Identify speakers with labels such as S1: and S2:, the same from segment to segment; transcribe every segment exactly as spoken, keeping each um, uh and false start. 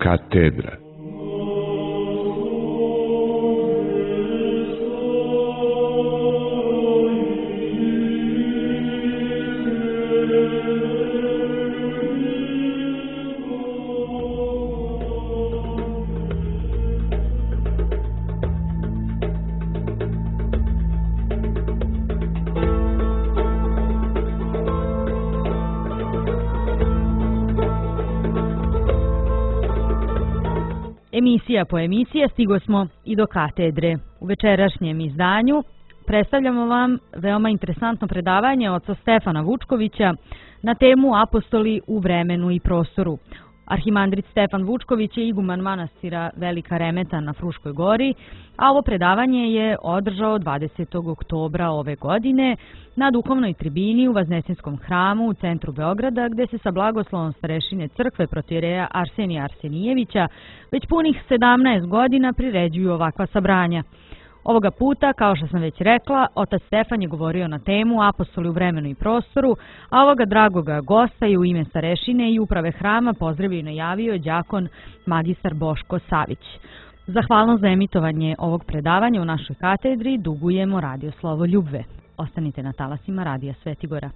S1: katedra.
S2: Emisija po emisija stigo smo i do katedre. U večerašnjem izdanju predstavljamo vam veoma interesantno predavanje oca Stefana Vučkovića na temu Apostoli u vremenu i prostoru. Arhimandrit Stefan Vučković je iguman manastira Velika Remeta na Fruškoj gori, a ovo predavanje je održao dvadesetog oktobra ove godine na duhovnoj tribini u Vaznesenjskom hramu u centru Beograda, gde se sa blagoslovom starešine crkve protijereja Arsenija Arsenijevića već punih sedamnaest godina priređuju ovakva sabranja. Ovoga puta, kao što sam već rekla, otac Stefan je govorio na temu Apostoli u vremenu i prostoru, a ovoga dragoga gosta je u ime starešine i uprave hrama pozdravio i najavio đakon magistar Boško Savić. Zahvalnost za emitovanje ovog predavanja u našoj katedri dugujemo Radio Slovo Ljubve. Ostanite na talasima Radija Svetigora.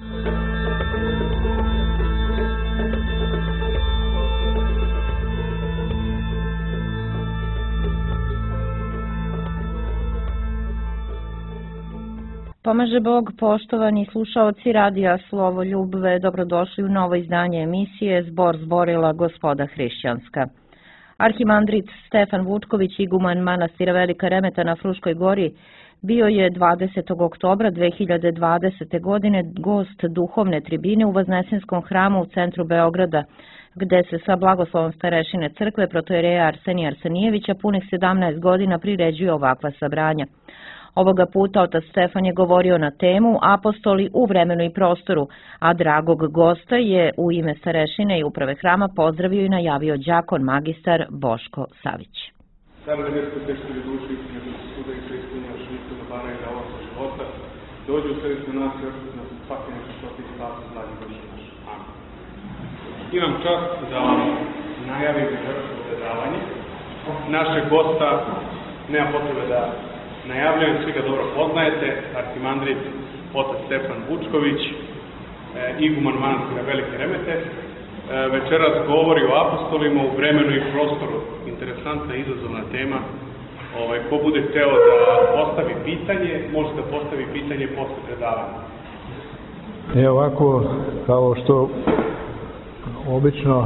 S3: Pomaže Bog, poštovani slušaoci Radija Slovo Ljubve, dobrodošli u novo izdanje emisije Zbor zborila Gospoda hrišćanska. Arhimandrit Stefan Vučković, iguman manastira Velika Remeta na Fruškoj gori, bio je dvadesetog oktobra dve hiljade dvadesete. godine gost duhovne tribine u Vaznesenskom hramu u centru Beograda, gde se sa blagoslovom starešine crkve protojereja Arsenija Arsenijevića punih sedamnaest godina priređuje ovakva sabranja. Ovoga puta otac Stefan je govorio na temu Apostoli u vremenu i prostoru, a dragog gosta je u ime starešine i uprave hrama pozdravio i najavio đakon magistar Boško Savić.
S4: Sada da nesko teškovi duši, nego se suda i Hristina, šlistu da baraju da ovo sa života, dođu u središte nas i ošli nas svake nešto što ti spasi zadnji duši naš. Amen. Imam čast da vam najavim večerašnje predavanje. Našeg gosta nema potrebe da najavljujem, svi ga dobro poznajete, arhimandrit otac Stefan Vučković, e, iguman manastira Velike Remete. E, večeras govori o apostolima u vremenu i prostoru. Interesantna i izazovna tema. Ovaj, ko bude hteo da postavi pitanje, može da postavi pitanje posle predavanja.
S5: E ovako, kao što obično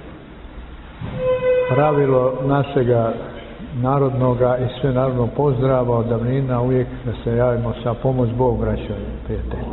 S5: pravilo našega narodnoga i sve narodno pozdrava od davnina uvijek da se javimo sa pomoć Bog, braćo i prijatelji.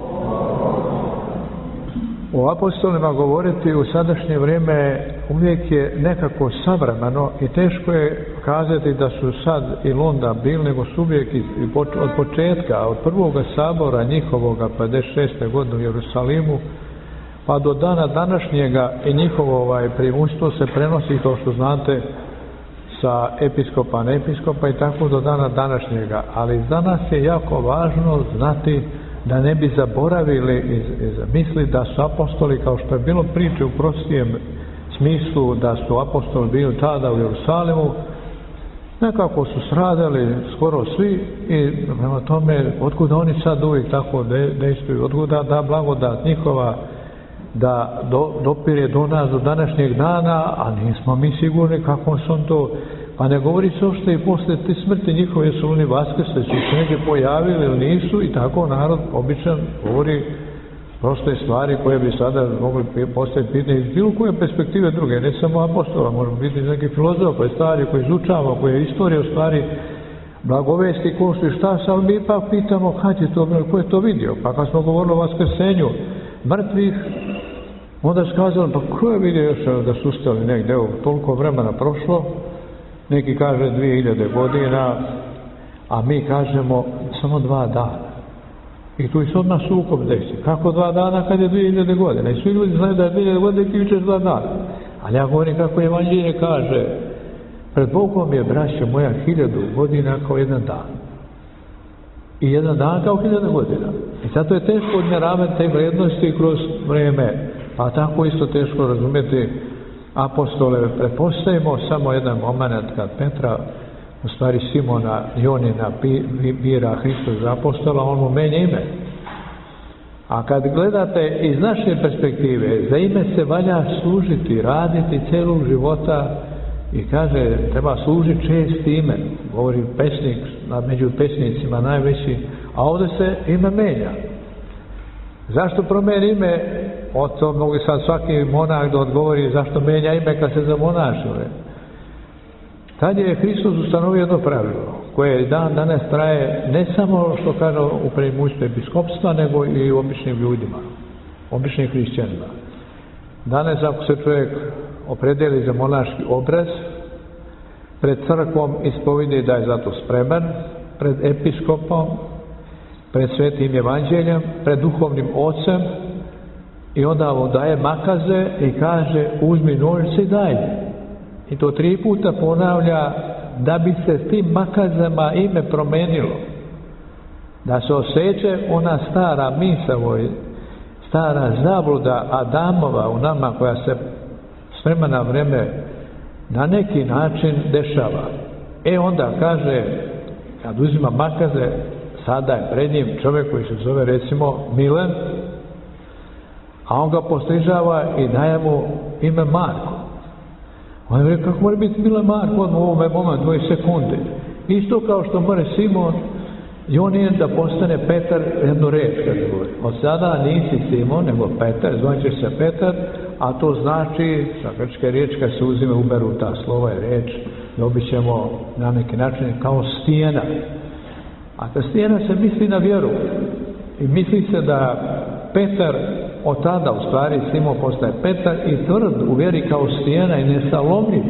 S5: O apostolima govoriti u sadašnje vrijeme uvijek je nekako savremeno i teško je kazati da su sad ili onda bili, nego su uvijek od početka, od prvoga sabora njihovoga pedeset šeste. godine u Jerusalimu pa do dana današnjega i njihovo ovaj, primućstvo se prenosi, kao što znate, sa episkopa na episkopa i tako do dana današnjega. Ali za nas je jako važno znati da ne bi zaboravili iz, iz misli da su apostoli, kao što je bilo priče u prostijem smislu da su apostoli bili tada u Jerusalimu, nekako su stradali skoro svi i prema tome otkuda oni sad uvijek tako dejstvuju, otkuda da blagodat njihova da do, dopire do nas do današnjeg dana, a nismo mi sigurni kako su on to, pa ne govori se ošto i posle te smrti njihove su oni vaskrsle, su se negdje pojavili ili nisu i tako narod običan govori proste stvari koje bi sada mogli postaviti pitanje iz bilo koje perspektive druge, ne samo apostola, možemo biti neki filozofa, stvari koje izučavamo, koje je istorija u stvari blagovesti, ko što i šta, ali mi ipak pitamo kad je to, ko je to vidio, pa kad smo govorili o vaskrsenju mrtvih, onda su kazali, pa ko je vidio još da su ustali negdje, evo, toliko vremena prošlo, neki kaže dvije hiljade godina, a mi kažemo samo dva dana. I tu se odmah sukob desi. Kako dva dana kad je dvije hiljade godina? I svi ljudi znaju da je dvije hiljade godina i ti učeš dva dana. Ali ja govorim kako Evanđelje kaže, pred Bogom je, braćo moja, hiljadu godina kao jedan dan. I jedan dan kao hiljada godina. I zato je teško odmjeravati te vrijednosti kroz vreme. Pa tako isto teško razumjeti apostole, pretpostavimo samo jedan moment kad Petra, u stvari Simona Jonina, bira Hristos za apostola, on mu menja ime. A kad gledate iz naše perspektive, za ime se valja služiti, raditi celog života i kaže, treba služiti čest ime, govori pesnik, među pesnicima najveći, a ovdje se ime menja. Zašto promeni ime? O to mogu sad svaki monah da odgovori zašto menja ime kad se zamonašuje. Tad je Hristos ustanovio jedno pravilo, koje dan danas traje ne samo što kaže u preimustvu episkopstva, nego i u običnim ljudima, običnim hrišćanima. Danas ako se čovjek opredeli za monaški obraz, pred crkvom ispovidi da je zato spreman, pred episkopom, pred svetim evanđeljem, pred duhovnim ocem, i onda mu daje makaze i kaže uzmi nožice i daj. I to tri puta ponavlja da bi se s tim makazama ime promenilo. Da se osjeće ona stara misao, stara zabluda Adamova u nama koja se s vremena na vreme na neki način dešava. E onda kaže, kad uzima makaze, sada je pred njim čovjek koji se zove recimo Milen, a on ga postrižava i daje mu ime Marko. On je rekao, kako mora biti Milen Marko odmah u ovome momentu, dvoje sekunde. Isto kao što mora Simon Jonin da postane Petar jednu reč, kad govori. Od sada nisi Simon, nego Petar, zvanćeš se Petar, a to znači, sa grčke riječi, kad se uzime, uberu ta slova i reč, dobit ćemo na neki način kao stijena. A ta stijena se misli na vjeru. I misli se da Petar od tada, u stvari, Simon postaje Petar i tvrd u vjeri kao stijena i nesalomljiv.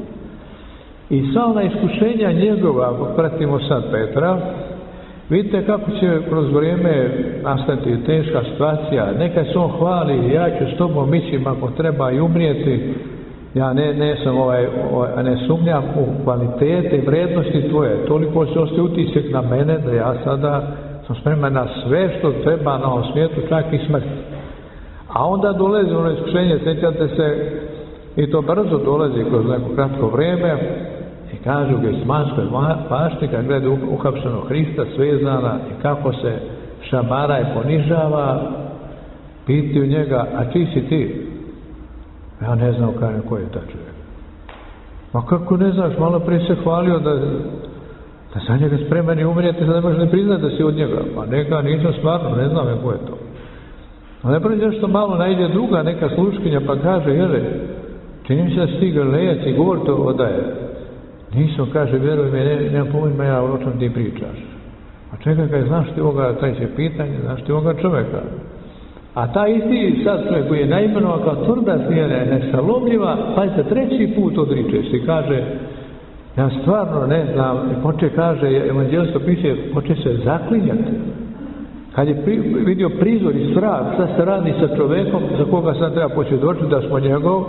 S5: I sva ona iskušenja njegova, ako pratimo sad Petra, vidite kako će kroz vrijeme nastati teška situacija. Nekad se on hvali, ja ću s tobom ići ako treba i umrijeti. Ja ne, ne sam ovaj, ovaj, ne sumnjam u kvalitete i vrednosti tvoje. Toliko se ostaje utisak na mene da ja sada sam spreman na sve što treba na ovom svijetu, čak i smrt. A onda dolazi ono iskušenje, sjećate se, i to brzo dolazi kroz neko kratko vrijeme, i kažu ga iz Manskoj pašti, kad gleda uhapšenog Hrista svezana i kako se šamara i ponižava, pitaju njega, a čiji si ti? Ja ne znam kada ko je ta čovjek. Ma kako ne znaš, malo prije se hvalio da, da za njega spreman i umrijeti, da ne možeš ne priznati da si od njega. Pa neka, nisam stvarno, ne znam ko je to. A ne prije nešto malo najde druga neka sluškinja pa kaže, jele, čini mi se da si ti Galilejac i govor to odaje. Nisam, kaže, vjeruj me, ne, nema pojma ja o čem ti pričaš. A čekaj, kaj, znaš ti ovoga, taj će pitanje, znaš ti ovoga čovjeka. A taj isti sad čovjek koji je naimenovan kao tvrda stijena, nesalomljiva, pa se treći put odriče se i kaže, ja stvarno ne znam, i poče kaže, evanđelstvo piše, poče se zaklinjati. Kad je pri, vidio prizor i strah, sad se radi sa čovjekom za koga sad treba posvjedočiti da smo njegov,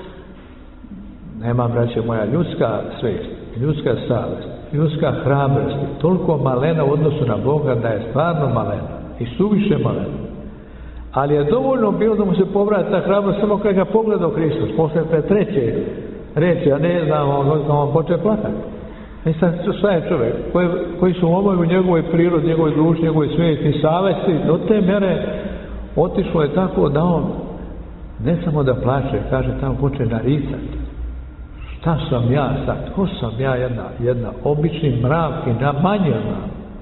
S5: nema, braće moja, ljudska svijest, ljudska savjest, ljudska hrabrost, toliko malena u odnosu na Boga da je stvarno malena i suviše malena. Ali je dovoljno bilo da mu se povrati ta hrabrost samo kad ga pogledao Hristos, posle te treće reči, a ne znam, on, on počeo plakati. I sad, šta je čovjek? Koji, koji su omoj u njegovoj prirodi, njegovoj duši, njegovoj svijesti i savesti, do te mjere otišlo je tako da on ne samo da plače, kaže, tamo počne naricati. Šta sam ja sad? Ko sam ja jedna, jedna obični mrav i namanjena?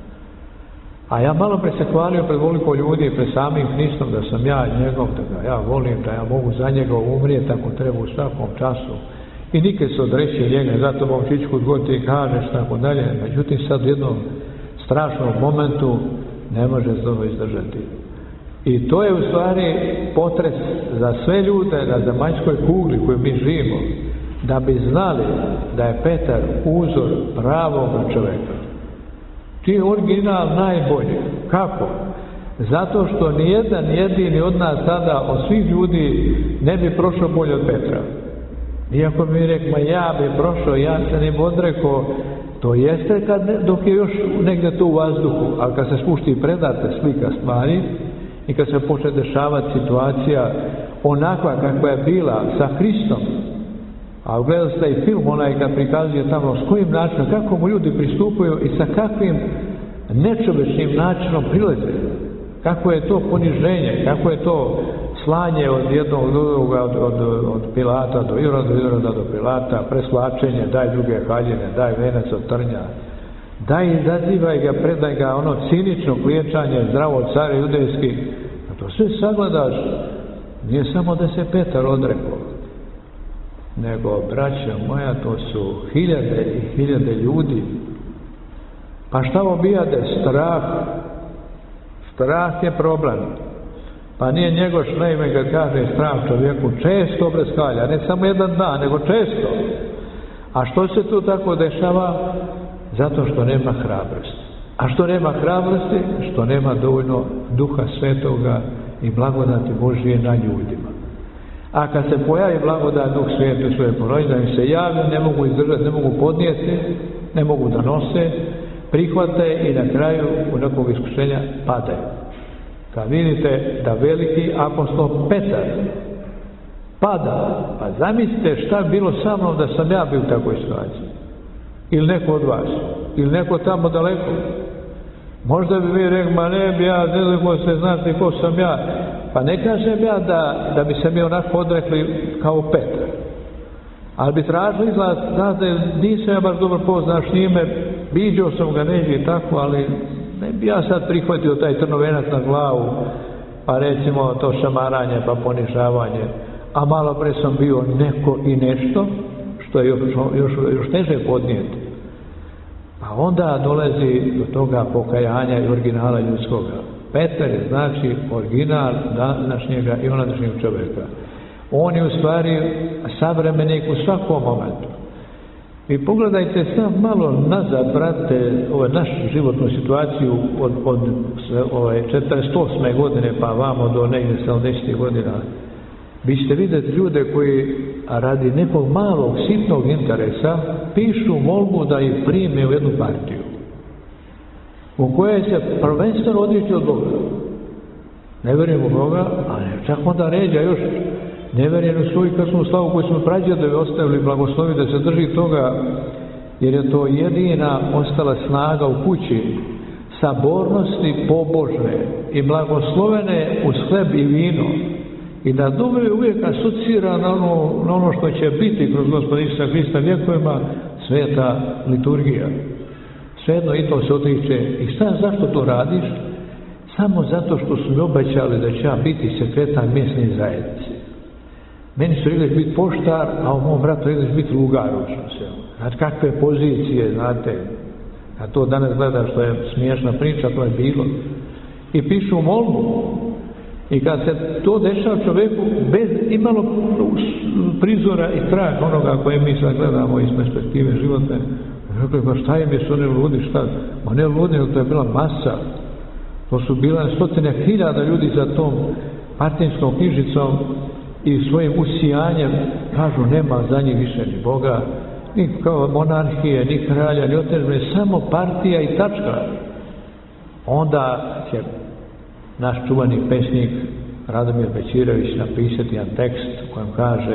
S5: A ja malo pre se hvalio pred voliko ljudi i pred samim Hristom da sam ja njegov, da ga ja volim, da ja mogu za njega umrijeti ako treba u svakom času. I nikad se odreći njega, zato momčić kod god ti kažeš, tako dalje. Međutim, sad u jednom strašnom momentu ne može se ovo izdržati. I to je u stvari potres za sve ljude na zemaljskoj kugli koju mi živimo, da bi znali da je Petar uzor pravog čovjeka. Čiji je original najbolji. Kako? Zato što nijedan jedini od nas tada, od svih ljudi, ne bi prošao bolje od Petra. Iako mi rekao, ja bi prošao, ja se ne bi odrekao, to jeste kad ne, dok je još negdje to u vazduhu, ali kad se spušti i predate slika stvari i kad se počne dešavati situacija onakva kakva je bila sa Hristom, A gledali ste i film onaj kad prikazuje tamo s kojim načinom, kako mu ljudi pristupaju i sa kakvim nečovečnim načinom prilaze. Kako je to poniženje, kako je to slanje od jednog do druga, od, od, od Pilata do Iroda, do Iroda do Pilata, presvlačenje, daj druge haljine, daj venac od trnja, daj izazivaj ga, predaj ga, ono cinično kliječanje, zdravo care judejski. A to sve sagledaš, nije samo da se Petar odrekao, nego, braća moja, to su hiljade i hiljade ljudi. Pa šta obijade? Strah. Strah je problem. Pa nije Njegoš naime kad kaže strah čovjeku često obreskalja, ne samo jedan dan, nego često. A što se tu tako dešava? Zato što nema hrabrosti. A što nema hrabrosti? Što nema dovoljno Duha Svetoga i blagodati Božije na ljudima. A kad se pojavi blagodat Duh Sveti u svoje ponoći, da im se javlja, ne mogu izdržati, ne mogu podnijeti, ne mogu da nose, prihvate i na kraju u nekog iskušenja padaju. Kad vidite da veliki apostol Petar pada, pa zamislite šta bi bilo sa mnom da sam ja bio u takvoj situaciji. Ili neko od vas, ili neko tamo daleko. Možda bi vi rekli, ma ne bi ja, ne znam ko se znate ko sam ja. Pa ne kažem ja da, da bi se mi onako odrekli kao Petar. Ali bi tražili izlaz, znate, nisam ja baš dobro poznaš njime, viđao sam ga negdje i tako, ali ne bi ja sad prihvatio taj trnovenac na glavu, pa recimo to šamaranje, pa ponižavanje, a malo pre sam bio neko i nešto, što je još, još, još teže podnijeti. A onda dolazi do toga pokajanja i originala ljudskoga. Petar je znači original današnjega i onadašnjeg čovjeka. On je u stvari savremenik u svakom momentu. I pogledajte sam malo nazad, brate, ovaj, našu životnu situaciju od, od ovaj, četrdeset osme godine pa vamo do negdje sedamdesetih godina. Vi ćete vidjeti ljude koji radi nekog malog, sitnog interesa pišu molbu da ih prime u jednu partiju u kojoj se prvenstveno odriču od Boga. Ne vjerujem u Boga, ali čak onda ređa još ne vjerujem u svoju krstnu slavu koju smo prađedovi ostavili blagoslovi da se drži toga, jer je to jedina ostala snaga u kući sabornosti pobožne i blagoslovene uz hleb i vino. I da dugo uvijek asocira na ono, na ono što će biti kroz Gospoda Isusa Hrista vjekovima, sveta liturgija. Svejedno i to se otriče. I šta, zašto to radiš? Samo zato što su mi obećali da će ja biti sekretar mjesne zajednice. Meni su rekli biti poštar, a u mom bratu rekli biti lugar. Znate kakve pozicije, znate. A to danas gledaš, što je smiješna priča, to je bilo. I pišu molbu. I kad se to dešava čovjeku bez imalo prizora i straha onoga koje mi sad gledamo iz perspektive života, rekli, pa šta im je su oni ludi, šta? Ma ne ludi, to je bila masa. To su bila stotine hiljada ljudi za tom partijskom knjižicom i svojim usijanjem kažu nema za njih više ni Boga, ni kao monarhije, ni kralja, ni otežbe, samo partija i tačka. Onda će naš čuvani pesnik Radomir Bećirević napisati jedan tekst u kojem kaže: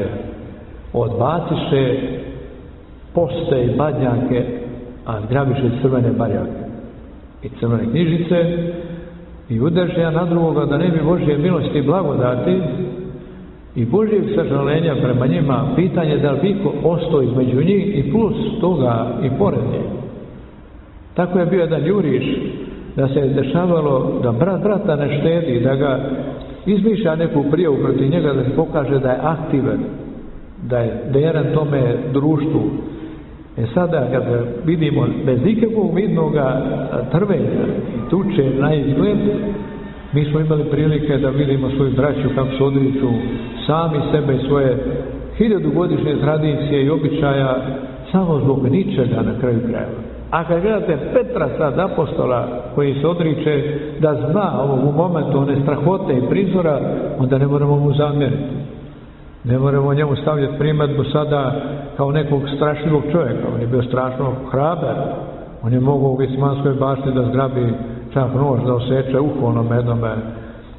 S5: odbaciše poste i badnjake, a zgrabiše crvene barjake i crvene knjižice i udeže ja na drugoga da ne bi Božje milosti i blagodati i Božjeg sažalenja prema njima, pitanje da li biko ostao između njih i plus toga i pored njih. Tako je bio jedan juriš, da se je dešavalo da brat brata ne štedi, da ga izmišlja neku prijavu protiv njega, da se pokaže da je aktivan, da je vjeran tome društvu. E sada kad vidimo bez ikakvog vidnog trvenja i tuče na izgled, mi smo imali prilike da vidimo svoju braću kako se odriču sami sebe i svoje hiljadugodišnje tradicije i običaja samo zbog ničega na kraju krajeva. A kad gledate Petra sad, apostola, koji se odriče da zna ovog u momentu one strahote i prizora, onda ne moramo mu zamjeriti. Ne moramo njemu stavljati primjedbu sada kao nekog strašljivog čovjeka. On je bio strašno hrabar. On je mogao u Getsmanskoj bašti da zgrabi čak nož, da oseče uho onom jednome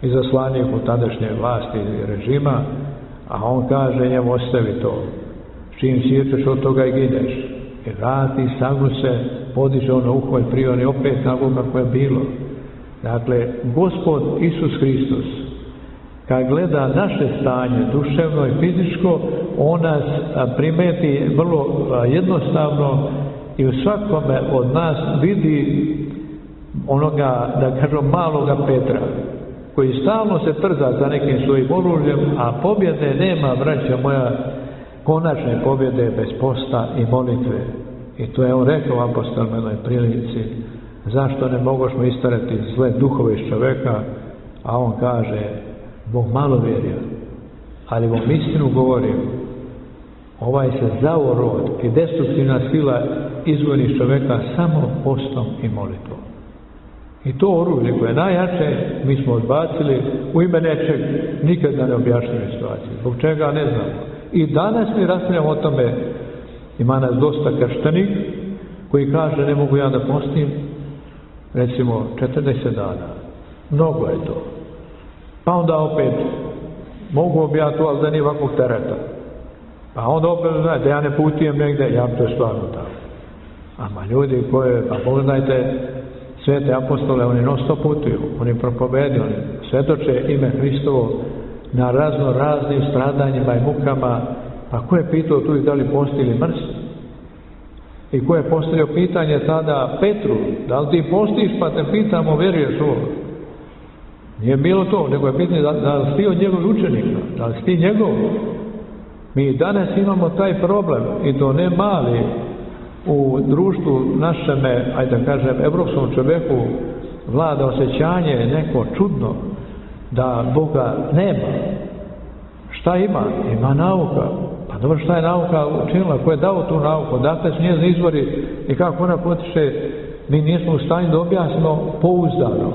S5: izaslaniku tadašnje vlasti i režima, a on kaže njemu ostavi to. čim siječeš od toga i gineš. I vrati, sagnu se, podiže ono uho i prioni opet na ono kako je bilo. Dakle, Gospod Isus Hristos, kad gleda naše stanje, duševno i fizičko, on nas primeti vrlo jednostavno i u svakome od nas vidi onoga, da kažem, maloga Petra, koji stalno se trza za nekim svojim oružjem, a pobjede nema, braća moja, konačne pobjede bez posta i molitve. I to je on rekao apostolima jednoj prilici, zašto ne mogošmo istarati zle duhove iz čoveka, a on kaže, Bog malo vjerja, ali vam istinu govorim, ovaj se zao rod i destruktivna sila izgoni iz čoveka samo postom i molitvom. I to oružje koje je najjače, mi smo odbacili u ime nečeg, nikada ne objašnjaju situaciju. Zbog čega ne znamo. I danas mi raspravljamo o tome, ima nas dosta krštenih koji kaže ne mogu ja da postim recimo četrdeset dana. Mnogo je to. Pa onda opet mogu bi ja to, ali da nije ovakvog tereta. Pa onda opet, znate, da ja ne putujem negdje, ja to je stvarno tako. Ama ljudi koje, pa pogledajte svete apostole, oni non stop putuju, oni propovede, oni svetoče ime Hristovo na razno raznim stradanjima i mukama. Pa ko je pitao tu i da li posti ili mrsi? I ko je postavio pitanje tada Petru, da li ti postiš pa te pitamo, vjeruješ ovo? Nije bilo to, nego je pitanje da, da li si ti od njegovih učenika, da li si ti njegov? Mi danas imamo taj problem, i to ne mali, u društvu našeme, ajde da kažem, evropskom čovjeku vlada osjećanje neko čudno da Boga nema. Šta ima? Ima nauka. Pa dobro, šta je nauka učinila? Ko je dao tu nauku? Odakle su njezini izvori i kako ona potiče? Mi nismo u stanju da objasnimo pouzdano.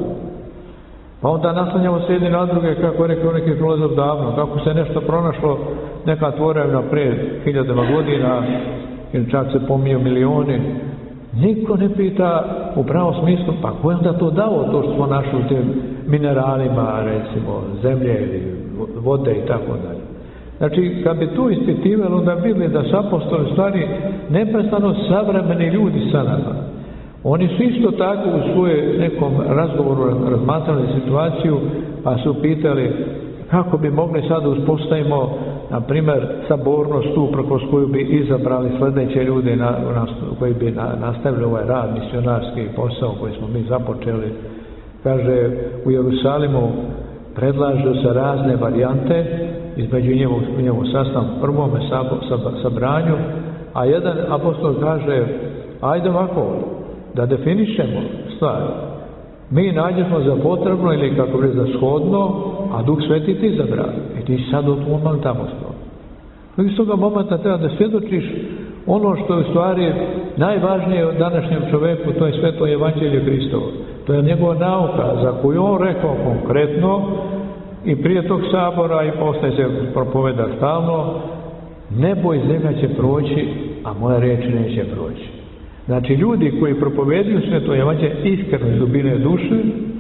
S5: Pa onda naslanjamo se jedni na druge, kako je rekao neki filozof davno, kako se nešto pronašlo, neka tvorevina pred hiljadama godina, ili čak se pomiju milioni. Niko ne pita u pravom smislu, pa ko je onda to dao, to što smo našli u tim mineralima, recimo, zemlje ili vode i tako dalje. Znači, kad bi to ispitivali, onda vidjeli da su apostoli stvari neprestano savremeni ljudi sa nama. Oni su isto tako u svojem nekom razgovoru razmatrali situaciju, pa su pitali kako bi mogli sada uspostavimo, na primjer, sabornost tu preko koju bi izabrali sljedeće ljude na, na, koji bi na, nastavili ovaj rad, misionarski posao koji smo mi započeli. Kaže, u Jerusalimu predlažu se razne varijante između njemu, njemu sastav prvome sabranju, a jedan apostol kaže, ajde ovako, da definišemo stvari. Mi nađemo za potrebno ili kako bi za shodno, a Duh Sveti ti izabra. I ti sad od momenta tamo stoji. Iz toga momenta treba da svjedočiš ono što je u stvari najvažnije od današnjem čovjeku, to je sveto evanđelje Hristovo. To je njegova nauka za koju on rekao konkretno i prije tog sabora i posle se propoveda stalno, nebo i zemlja će proći, a moje riječi neće proći. Znači, ljudi koji propoveduju sveto evanđelje iskreno iz dubine duše,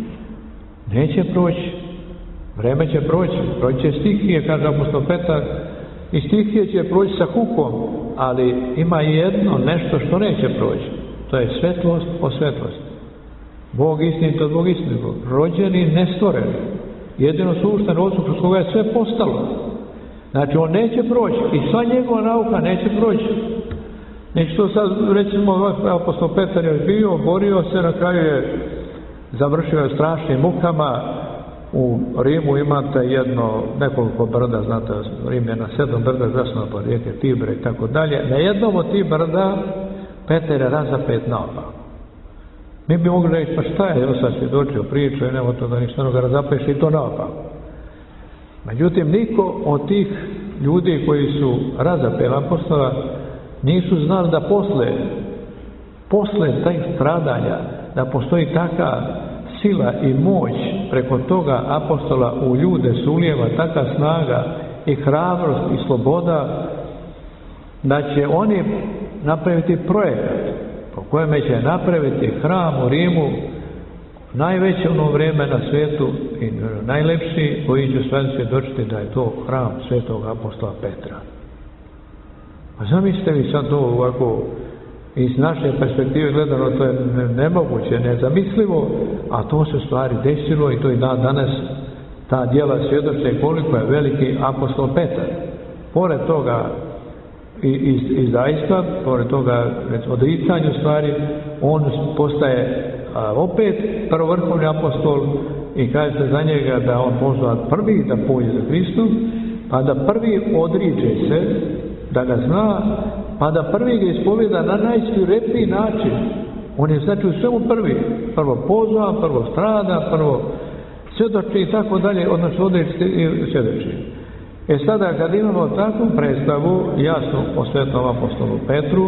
S5: neće proći. Vreme će proći. Proći će stihije, kaže apostol Petar, i stihije će proći sa hukom, ali ima jedno nešto što neće proći. To je svetlost o svetlosti. Bog istinito od Bog istinito. Rođeni, nestvoreni. Jedino sušten odsuh kroz koga je sve postalo. Znači, on neće proći. I sva njegova nauka neće proći. Neće to sad, recimo, apostol Petar je bio, borio se, na kraju je završio je strašnim mukama. U Rimu imate jedno, nekoliko brda, znate, Rim je na sedam brda, zasno po rijeke Tibre i tako dalje. Na jednom od tih brda Petar je razapet naopako. Mi bi mogli reći, pa šta je, evo sad se dočio priču i nema to da ništa ga razapeš i to naopako. Međutim, niko od tih ljudi koji su razapeli apostola nisu znali da posle, posle tih stradanja, da postoji taka sila i moć preko toga apostola u ljude se ulijeva taka snaga i hrabrost i sloboda, da će oni napraviti projekat po kojem će napraviti hram u Rimu, najveće ono vrijeme na svijetu i najlepši, koji će sve svjedočiti da je to hram svetog apostola Petra. Pa zamislite vi sad to ovako, iz naše perspektive gledano, to je nemoguće, nezamislivo, a to se stvari desilo i to i dan danas ta djela svjedoče koliko je veliki apostol Petar. Pored toga i, i, i zaista, pored toga odricanja stvari, on postaje a, opet prvovrhovni apostol i kaže se za njega da on pozva prvi da pođe za Hristom, pa da prvi odriče se, da ga zna, pa da prvi ga ispovjeda na najsvirepiji način. On je znači u svemu prvi. Prvo pozva, prvo strada, prvo svjedoči i tako dalje, odnosno odreći i svjedoči. E sada kad imamo takvu predstavu, jasno o svetom apostolu Petru,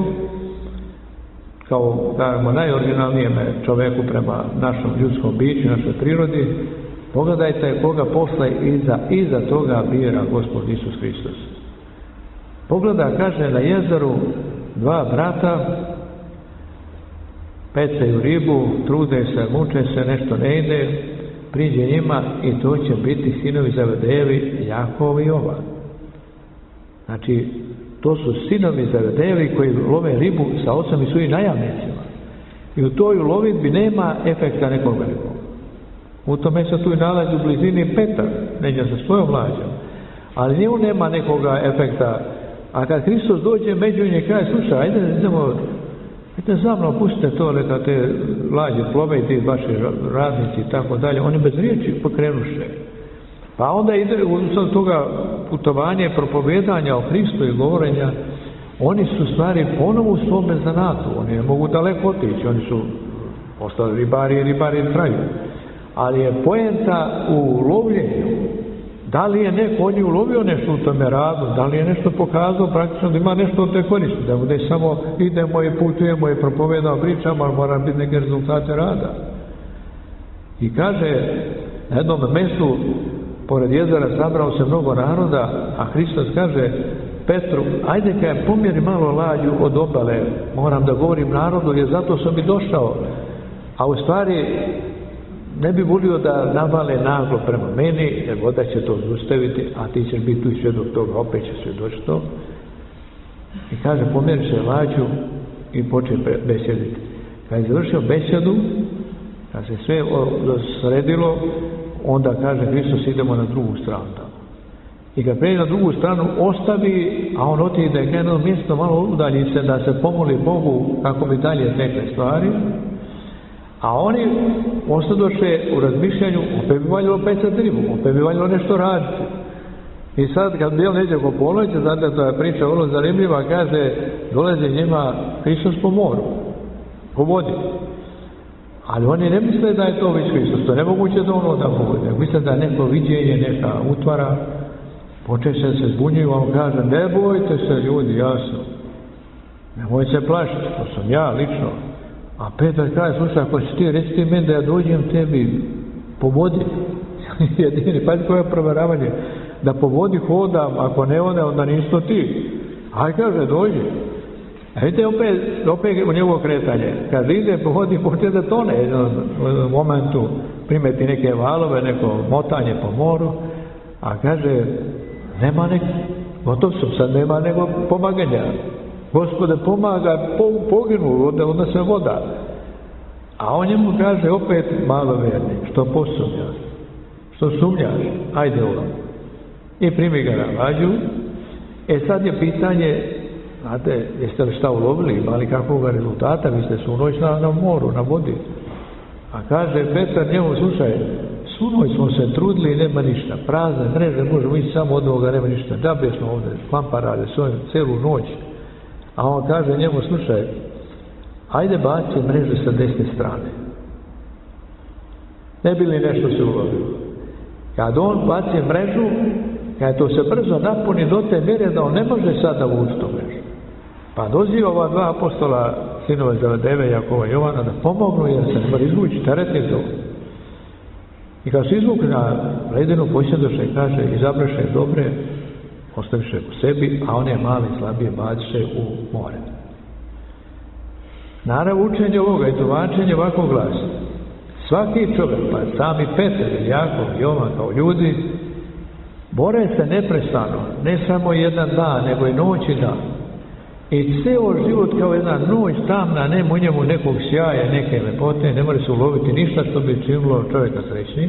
S5: kao da najoriginalnijem čoveku prema našom ljudskom biću, našoj prirodi, pogledajte koga posle iza, iza toga bira Gospod Isus Hristos. Pogleda, kaže, na jezeru dva brata, pecaju ribu, trude se, muče se, nešto ne ide, priđe njima i to će biti sinovi Zebedejevi, Jakov i Jovan. Znači, to su sinovi Zebedejevi koji love ribu sa ocem i svojim najamnicima. I u toj lovidbi nema efekta nekog velikog. U tome se tu i nalazi u blizini Petar, neđe sa svojom lađom. Ali njemu nema nekoga efekta. A kad Hristos dođe među nje i kaže, slušaj, ajde, idemo, ajde za mnom, pustite to, neka te lađe plove i ti vaši radnici i tako dalje, oni bez riječi pokrenuše. Pa onda ide u sad toga putovanje, propovedanja o Hristu i govorenja, oni su stvari ponovo u svome zanatu, oni ne mogu daleko otići, oni su ostali ribari i ribari traju. Ali je poenta u lovljenju. Da li je neko od njih ulovio nešto u tome radu, da li je nešto pokazao praktično da ima nešto od te koristi, da bude samo idemo i putujemo i propovedamo pričamo, ali mora biti neke rezultate rada. I kaže, na jednom mjestu, pored jezera sabrao se mnogo naroda, a Hristos kaže Petru, ajde kaj pomjeri malo lađu od obale, moram da govorim narodu, jer zato sam i došao. A u stvari, ne bi volio da navale naglo prema meni, jer voda će to zaustaviti, a ti ćeš biti tu i svjedok toga, opet će svjedočiti to. I kaže, pomjeri se lađu i počne besjediti. Kad je završio besjedu, kad se sve sredilo, onda kaže Hristos, idemo na drugu stranu tamo. I kad pređe na drugu stranu, ostavi, a on otide na jedno mjesto malo udalji se da se pomoli Bogu kako bi dalje tekle stvari. A oni ostadoše u razmišljanju, opet bi valjalo pecati ribu, opet bi valjalo nešto raditi. I sad kad bilo neđe oko ponoći, znate, to je priča vrlo zanimljiva, kaže, dolazi njima Hristos po moru, po vodi. Ali oni ne misle da je to već Hristos, to je nemoguće da ono da pogode. Misle da je neko viđenje, neka utvara, počeše se zbunjuju, a on kaže, ne bojte se ljudi, jasno, nemoj se plašiti, to sam ja lično. A Petar kaže, slušaj, ako si ti, reci ti meni da ja dođem tebi po vodi. Jedini, pazi koje je proveravanje, da po vodi hodam, ako ne one, onda nisto ti. Aj kaže, dođi. A vidite opet, opet u njegovo kretanje. Kad ide po vodi, počne da tone. U momentu primeti neke valove, neko motanje po moru, a kaže, nema nek, gotov sam, sad nema nego pomaganja. Gospode, pomaga, po, poginu, onda, onda se voda. A on njemu kaže, opet malo verni, što posumnjaš, što sumnjaš, ajde ovo. I primi ga na lađu. E sad je pitanje, znate, jeste li šta ulovili, imali kakvog rezultata, vi ste svu noć na, na moru, na vodi. A kaže Petar njemu, slušaj, svu noć smo se trudili i nema ništa, prazne mreže, možemo ići samo od ovoga, nema ništa, džabe smo ovdje, klampa rade, svoj, celu noć. A on kaže njemu, slušaj, ajde baci mrežu sa desne strane. Ne bi li nešto se ulovilo? Kad on baci mrežu, kad to se brzo napuni do te mjere da on ne može sad da vući tu mrežu. Pa doziva ova dva apostola, sinove Zebedejeva, Jakova i Jovana, da pomognu jer se ne mora izvući, teret je to. I kad su izvukli na ledenu, posjedoše, kaže, izabreše dobre, ostaviše u sebi, a one male slabije baciše u more. Naravno, učenje ovoga i tumačenje ovako glasi. Svaki čovjek, pa sami Petar, Jakov, Jovan kao ljudi, bore se neprestano, ne samo jedan dan, nego i noć i dan. I ceo život kao jedna noć tamna, nema u njemu nekog sjaja, neke lepote, ne može se uloviti ništa što bi činilo čovjeka srećnim.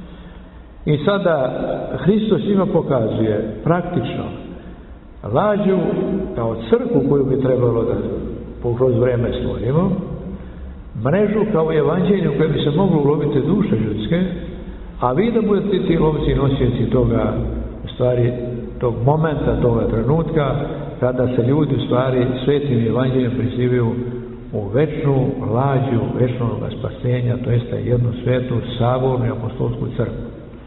S5: I sada Hristos ima pokazuje praktično lađu kao crkvu koju bi trebalo da kroz vreme stvorimo, mrežu kao evanđelju koje bi se moglo uloviti duše ljudske, a vi da budete ti lovci i nosioci toga, u stvari, tog momenta, toga trenutka, kada se ljudi u stvari svetim evanđeljem prizivaju u večnu lađu večnog spasenja, to jeste jednu svetu, sabornu i apostolsku crkvu.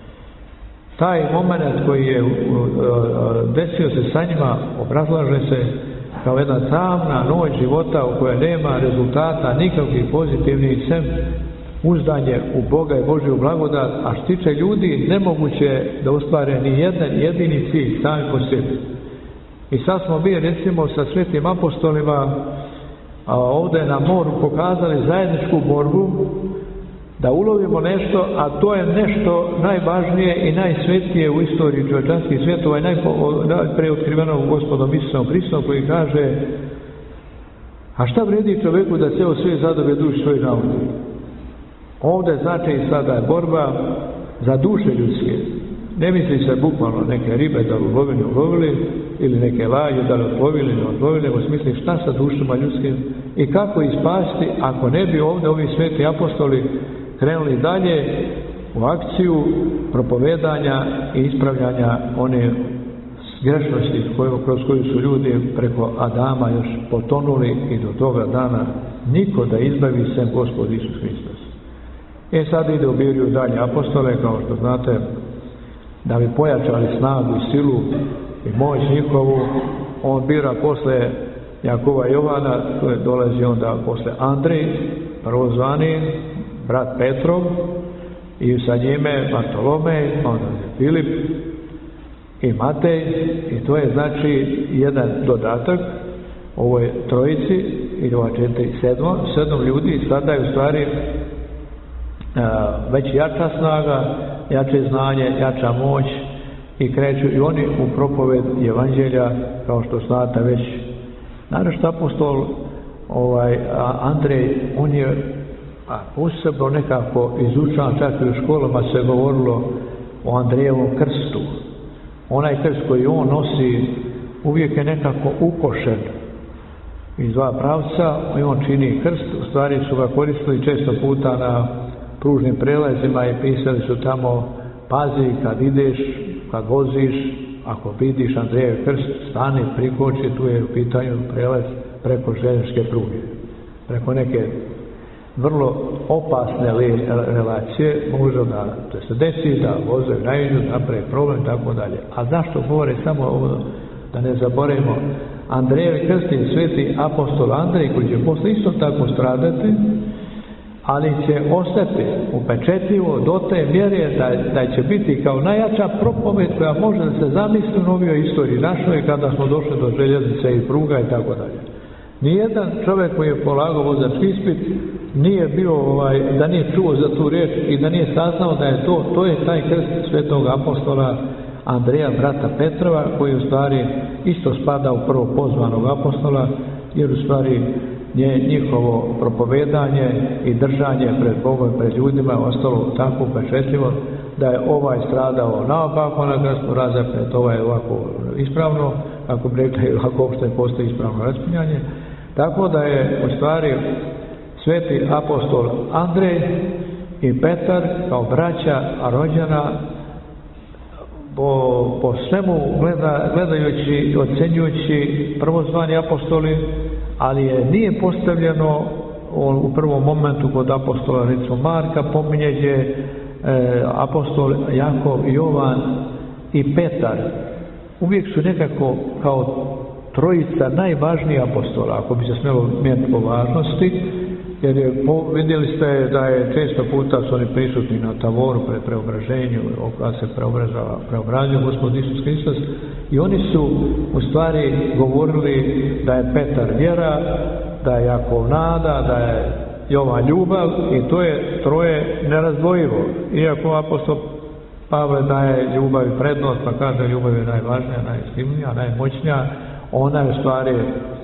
S5: Taj moment koji je desio se sa njima obrazlaže se kao jedna tamna noć života u kojoj nema rezultata nikakvih pozitivnih, sem uzdanje u Boga i Božju blagodat, a što tiče ljudi nemoguće da ostvare ni jedan jedini cilj sami po sebi. I sad smo mi recimo sa svetim apostolima a ovdje na moru pokazali zajedničku borbu da ulovimo nešto, a to je nešto najvažnije i najsvetije u istoriji čovječanskih svjetova i najpre otkriveno u Gospodom Isusom Hristom, koji kaže: a šta vredi čovjeku da ceo svijet zadobije dušu svoju nauku? Ovdje znači sada je borba za duše ljudske. Ne misli se bukvalno neke ribe da li ulovili, ulovili, ili neke laje da li otlovili, ne otlovili, nego smisli šta sa dušama ljudskim i kako ih spasiti, ako ne bi ovdje ovi sveti apostoli krenuli dalje u akciju propovedanja i ispravljanja one grešnosti kroz koju su ljudi preko Adama još potonuli i do toga dana niko da izbavi sem Gospod Isus Hristos. E sad ide u Biriju dalje apostole, kao što znate, da bi pojačali snagu i silu i moć njihovu. On bira posle Jakova i Jovana, to je dolazi onda posle Andrej, prvozvani, brat Petrov, i sa njime Bartolomej, onda Filip i Matej, i to je znači jedan dodatak ovoj trojici, i ova četiri, sedmo, sedam ljudi. Sada je u stvari a, već jača snaga, jače znanje, jača moć, i kreću i oni u propoved evanđelja, kao što znate već. Naravno, apostol ovaj, Andrej, on je a posebno nekako izučavan, čak i u školama se govorilo o Andrejevom krstu. Onaj krst koji on nosi uvijek je nekako ukošen iz dva pravca i on čini krst. U stvari su ga koristili često puta na pružnim prelazima i pisali su tamo: pazi kad ideš, kad voziš, ako vidiš Andrejev krst, stani, prikoči, tu je u pitanju prelaz preko željezničke pruge, preko neke vrlo opasne relacije, može da se desi da voze naiđu, naprave problem i tako dalje. A zašto govore samo ovo, da ne zaboravimo Andrejevi krst je sveti apostol Andrej, koji će posle isto tako stradati, ali će ostati upečetljivo do te mjere da, da će biti kao najjača propoved koja može da se zamisli u novijoj istoriji našoj, kada smo došli do željeznice i pruga i tako dalje. Nijedan čovjek koji je polagao vozački ispit nije bio, ovaj, da nije čuo za tu riječ i da nije saznao da je to, to je taj krst svetog apostola Andreja, brata Petrova, koji u stvari isto spada u prvo pozvanog apostola, jer u stvari je njihovo propovedanje i držanje pred Bogom i pred ljudima ostalo tako upečetljivo da je ovaj stradao naopako na krstu razapet, ovaj je ovako ispravno, kako bi rekli, ako uopšte postoji ispravno raspinjanje. Tako da je u stvari sveti apostol Andrej i Petar kao braća, a rođena po, po svemu gleda, gledajući, ocenjujući prvozvani apostoli, ali je nije postavljeno on, u prvom momentu kod apostola recimo Marka pominjeđe e, apostol Jakov i Jovan i Petar. Uvijek su nekako kao trojica najvažnijih apostola, ako bi se smjelo mjeriti po važnosti, jer je, po, vidjeli ste da je često puta su oni prisutni na Tavoru pred preobraženju, kada se preobrazava, preobrazio Gospod Isus Hristos, i oni su u stvari govorili da je Petar vjera, da je Jakov nada, da je Jovan ljubav, i to je troje nerazdvojivo. Iako apostol Pavle daje ljubav i prednost, pa kaže ljubav je najvažnija, najiskrivnija, najmoćnija, ona je u stvari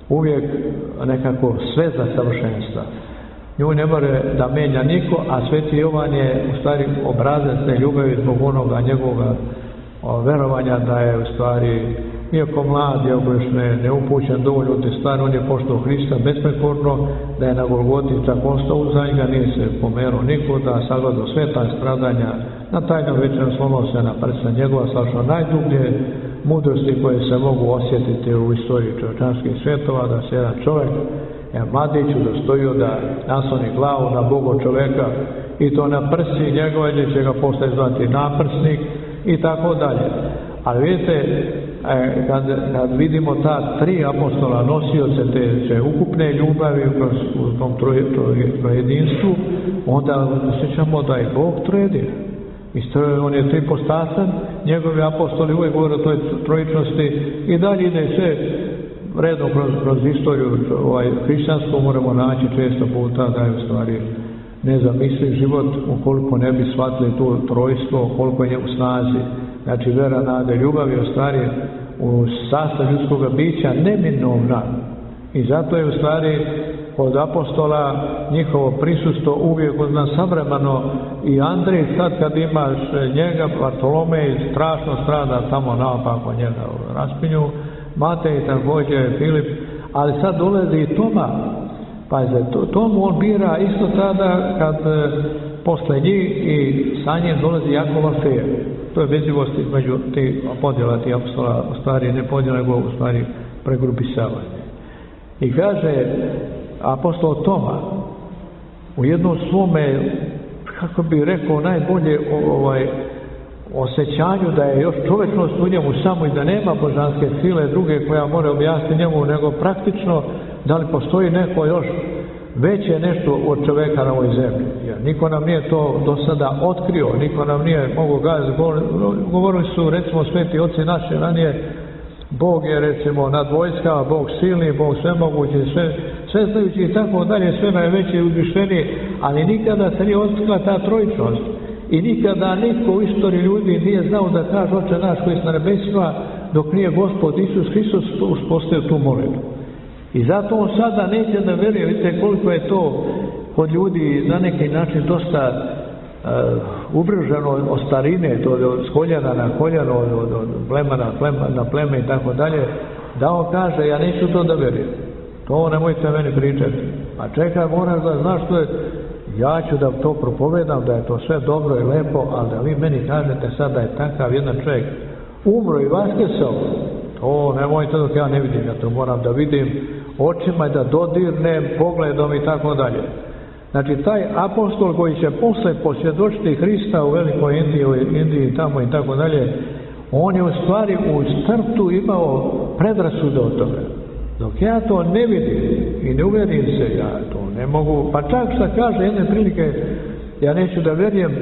S5: uvijek nekako sve za savršenstva. Nju ne more da menja niko, a Sveti Jovan je u stvari obrazac te ljubavi zbog onoga njegovoga verovanja da je u stvari, iako mlad, iako još ne, neupućen dovoljno u te stvari, on je poštovao Hrista besprekorno, da je na Golgoti čak ostao uz njega, nije se pomenuo niko, da sagledao sve ta stradanja, na tajnom večeru slomao se na prsa njegova, slašao najdublje mudrosti koje se mogu osjetiti u istoriji čovječanskih svjetova, da se jedan čovjek, jedan mladić udostojio da nasloni glavu na Bogo čovjeka i to na prsi njegove, gdje će ga poslije zvati naprsnik i tako dalje. Ali vidite, kad, kad vidimo ta tri apostola nosioce te, te ukupne ljubavi u tom trojedinstvu, onda osjećamo da je Bog trojedin. Isto on je tripostasan, njegovi apostoli uvijek govore o toj trojičnosti i dalje ide sve redom kroz, kroz istoriju ovaj, hrišćansku, moramo naći često puta da je u stvari nezamisliv život ukoliko ne bi shvatili to trojstvo, koliko je u snazi. Znači vera, nada, ljubav je u stvari u sastav ljudskog bića neminovna. I zato je u stvari od apostola njihovo prisustvo uvijek od nas savremeno. I Andrej sad kad imaš njega, Bartolomej strašno strada tamo naopako njega raspinju, Matej također, Filip, ali sad dolazi i Toma. Pazite, to, tomu on bira isto tada kad e, posle njih i sa njim dolazi Jakov Alfeje. To je vezivost između tih podjela, tih apostola, u stvari ne podjela, nego u stvari pregrupisavanje. I kaže apostol Toma u jednom svome, kako bi rekao, najbolje ovaj, osjećanju da je još čovečnost u njemu samo i da nema božanske sile druge koja mora objasniti njemu, nego praktično da li postoji neko još veće nešto od čoveka na ovoj zemlji. Jer niko nam nije to do sada otkrio, niko nam nije mogao gaziti. Govorili su recimo sveti oci naše ranije, Bog je recimo nad vojskama, Bog silni, Bog svemogući, sve, sve znajući i tako dalje, sve najveće i uzvišenije, ali nikada se nije otkrila ta trojičnost. I nikada niko u istoriji ljudi nije znao da kaže Oče naš koji je na nebesima, dok nije Gospod Isus Hristos uspostavio tu molitvu. I zato on sada neće da veruje, vidite koliko je to kod ljudi na neki način dosta uh, ubrženo od starine, to od koljena na koljeno, od, od, od plema na pleme, na pleme i tako dalje, da on kaže ja neću to da verujem. To nemojte meni pričati. A čekaj, moraš da znaš što je, ja ću da to propovedam, da je to sve dobro i lepo, ali da vi meni kažete sad da je takav jedan čovjek umro i vaskrsao, to nemojte dok ja ne vidim, ja to moram da vidim očima i da dodirnem pogledom i tako dalje. Znači taj apostol koji će posle posvjedočiti Hrista u Velikoj Indiji, u Indiji tamo i tako dalje, on je u stvari u startu imao predrasude o tome. Dok ja to ne vidim i ne uvjerim se, ja to ne mogu, pa čak šta kaže jedne prilike, ja neću da vjerujem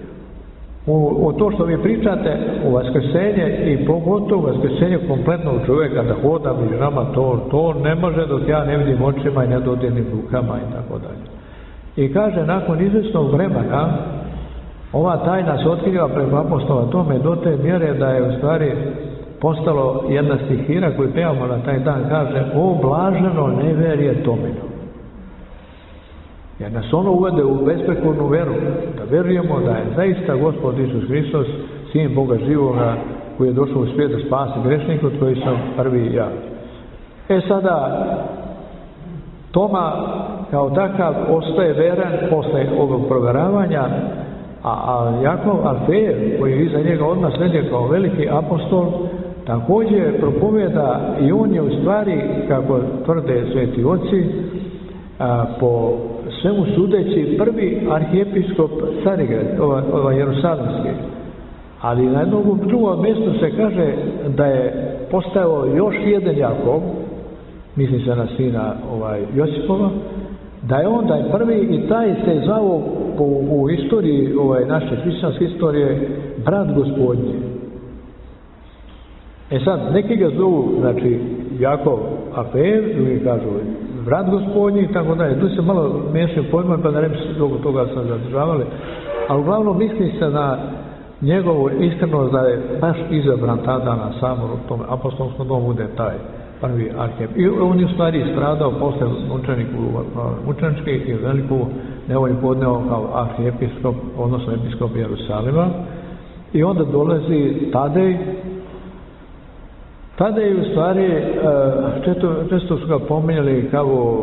S5: u, u to što vi pričate, u vaskrsenje i pogotovo vaskrsenje kompletnog čovjeka da hoda među nama, to, to ne može dok ja ne vidim očima i ne dodirnim rukama i tako dalje. I kaže, nakon izvjesnog vremena, ova tajna se otkriva preko apostola tome do te mjere da je u stvari postalo jedna stihira koju pevamo na taj dan, kaže o blaženo neverje Tomino. Jer nas ono uvede u besprekornu veru, da verujemo da je zaista Gospod Isus Hristos, Sin Boga živoga, koji je došao u svijet da spasi grešnika, od koji sam prvi ja. E sada, Toma kao takav ostaje veran posle ovog proveravanja, a, a Jakov Alfeje, koji je iza njega odmah sledio kao veliki apostol, također propovjeda i on je u stvari, kako tvrde sveti oci, a, po svemu sudeći prvi arhijepiskop Carigrad, ova, ova Jerusalimski. Ali na jednom drugom mjestu se kaže da je postao još jedan Jakov, misli se na sina ovaj, Josipova, da je on da je prvi i taj se zvao po, u istoriji ovaj, naše hrišćanske istorije brat Gospodnji. E sad, neki ga zovu, znači, Jakov Alfeje, drugi kažu brat Gospodnji i tako dalje. Tu se malo miješaju pojma, pa da ne bi se dugo toga sam zadržavali. A uglavnom misli se na njegovu iskrenost da je baš izabran tada na samom tom apostolskom domu, da je taj prvi arhijep. I on je u stvari stradao posle mučeniku, mučeničke i veliku nevolju podneo kao arhijepiskop, odnosno episkop Jerusalima. I onda dolazi Tadej. Tadej u stvari, često, često su ga pominjali kao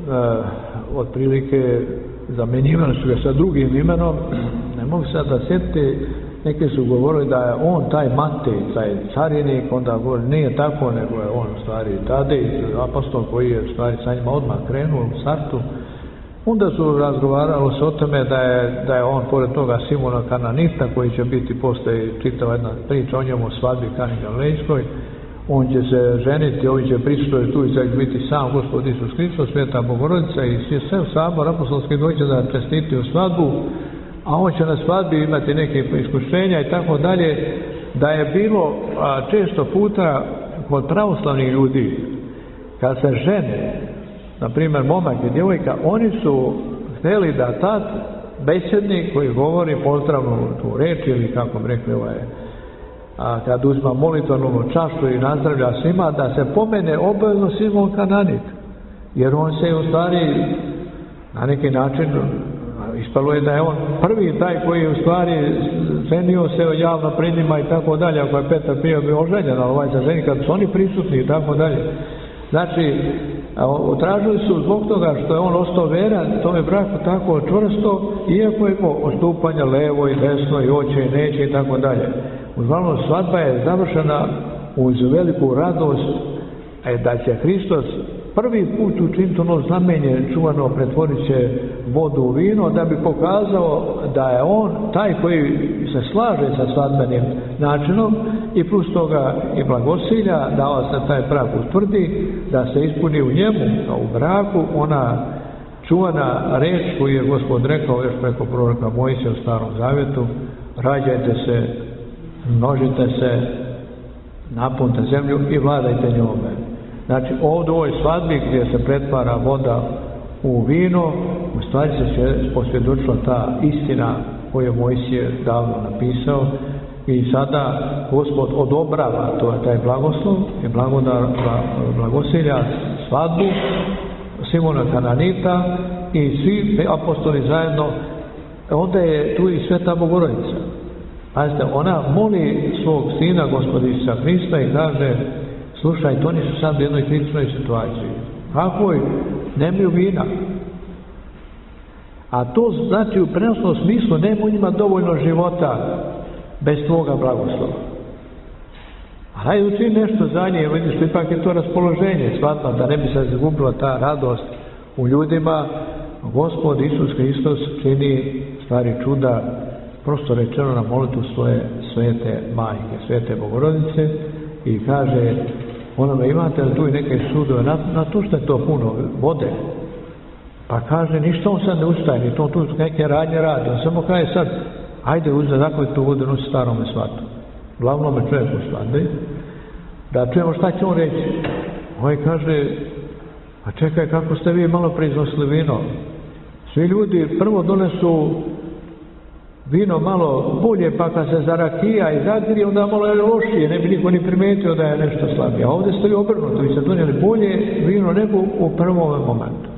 S5: otprilike zamenjivali su ga sa drugim imenom, ne mogu sad da sjetiti, neki su govorili da je on taj Matej, taj carinik, onda govori nije tako, nego je on u stvari Tadej, apostol koji je u stvari sa njima odmah krenuo u startu. Onda su razgovarali se o tome da je, da je on pored toga Simona Kananita, koji će biti poslije čitava jedna priča o njemu o svadbi Kani Galilejskoj. On će se ženiti, ovi će prisustvovati tu i će biti sam Gospod Isus Hristos, Sveta Bogorodica i svi sve sabor apostolski dođe da čestiti u svadbu, a on će na svadbi imati neke iskušenja i tako dalje, da je bilo a, često puta kod pravoslavnih ljudi, kad se žene, na primjer momak i djevojka, oni su htjeli da tad besednik koji govori pozdravnu tu reč ili kako bi rekli ovaj, a kad uzma molitvenu čašu i nazdravlja svima, da se pomene obavezno Simon Kananit, jer on se u stvari na neki način ispalo je da je on prvi taj koji je u stvari ženio se javno pred njima i tako dalje, ako je Petar prije bio oženjen, ali ovaj se ženi kad su oni prisutni i tako dalje. Znači, tražili su zbog toga što je on ostao veran tome braku tako čvrsto, iako je imao odstupanja levo i desno i hoće i neće i tako dalje. Uglavnom, svadba je završena uz veliku radost da će Hristos prvi put učiniti ono znamenje čuvano, pretvorit će vodu u vino, da bi pokazao da je on taj koji se slaže sa svadbenim načinom i plus toga i blagosilja, da se taj brak utvrdi, da se ispuni u njemu, a u braku ona čuvana reč koju je Gospod rekao još preko proroka Mojsija u Starom Zavjetu: rađajte se, množite se, napunite zemlju i vladajte njome. Znači, ovdje u ovoj svadbi gdje se pretvara voda u vino, u stvari se će posvjedočila ta istina koju je Mojsije davno napisao i sada Gospod odobrava to je taj blagoslov i blagodar blagosilja svadbu Simona Kananita i svi apostoli zajedno. Onda je tu i Sveta Bogorodica. Pazite, ona moli svog sina Gospoda Isusa Hrista i kaže: slušaj, oni su sad u jednoj kritičnoj situaciji. Kakvoj? Nemaju vina. A to znači u prenosnom smislu nema u njima dovoljno života bez tvoga blagoslova. A hajde učini nešto za nje, vidiš, ipak je to raspoloženje, shvatno, da ne bi se izgubila ta radost u ljudima. Gospod Isus Hristos čini stvari čuda, prosto rečeno na molitvu svoje svete majke, Svete Bogorodice, i kaže onome: imate li tu i neke sudove, na, na to što je to puno vode? Pa kaže, ništa on sad ne ustaje, ni to tu neke radnje radi, on samo kaže sad, ajde uzeti, dakle tu vodu nosi starome svatu, glavnome čovjeku svadbe, da čujemo šta će on reći. On kaže: a čekaj, kako ste vi malo prije iznosili vino? Svi ljudi prvo donesu vino malo bolje, pa kad se zarakija i zagrije, onda malo je lošije, ne bi niko ni primijetio da je nešto slabije. A ovdje ste vi obrnuto, vi ste donijeli bolje vino nego u prvom momentu.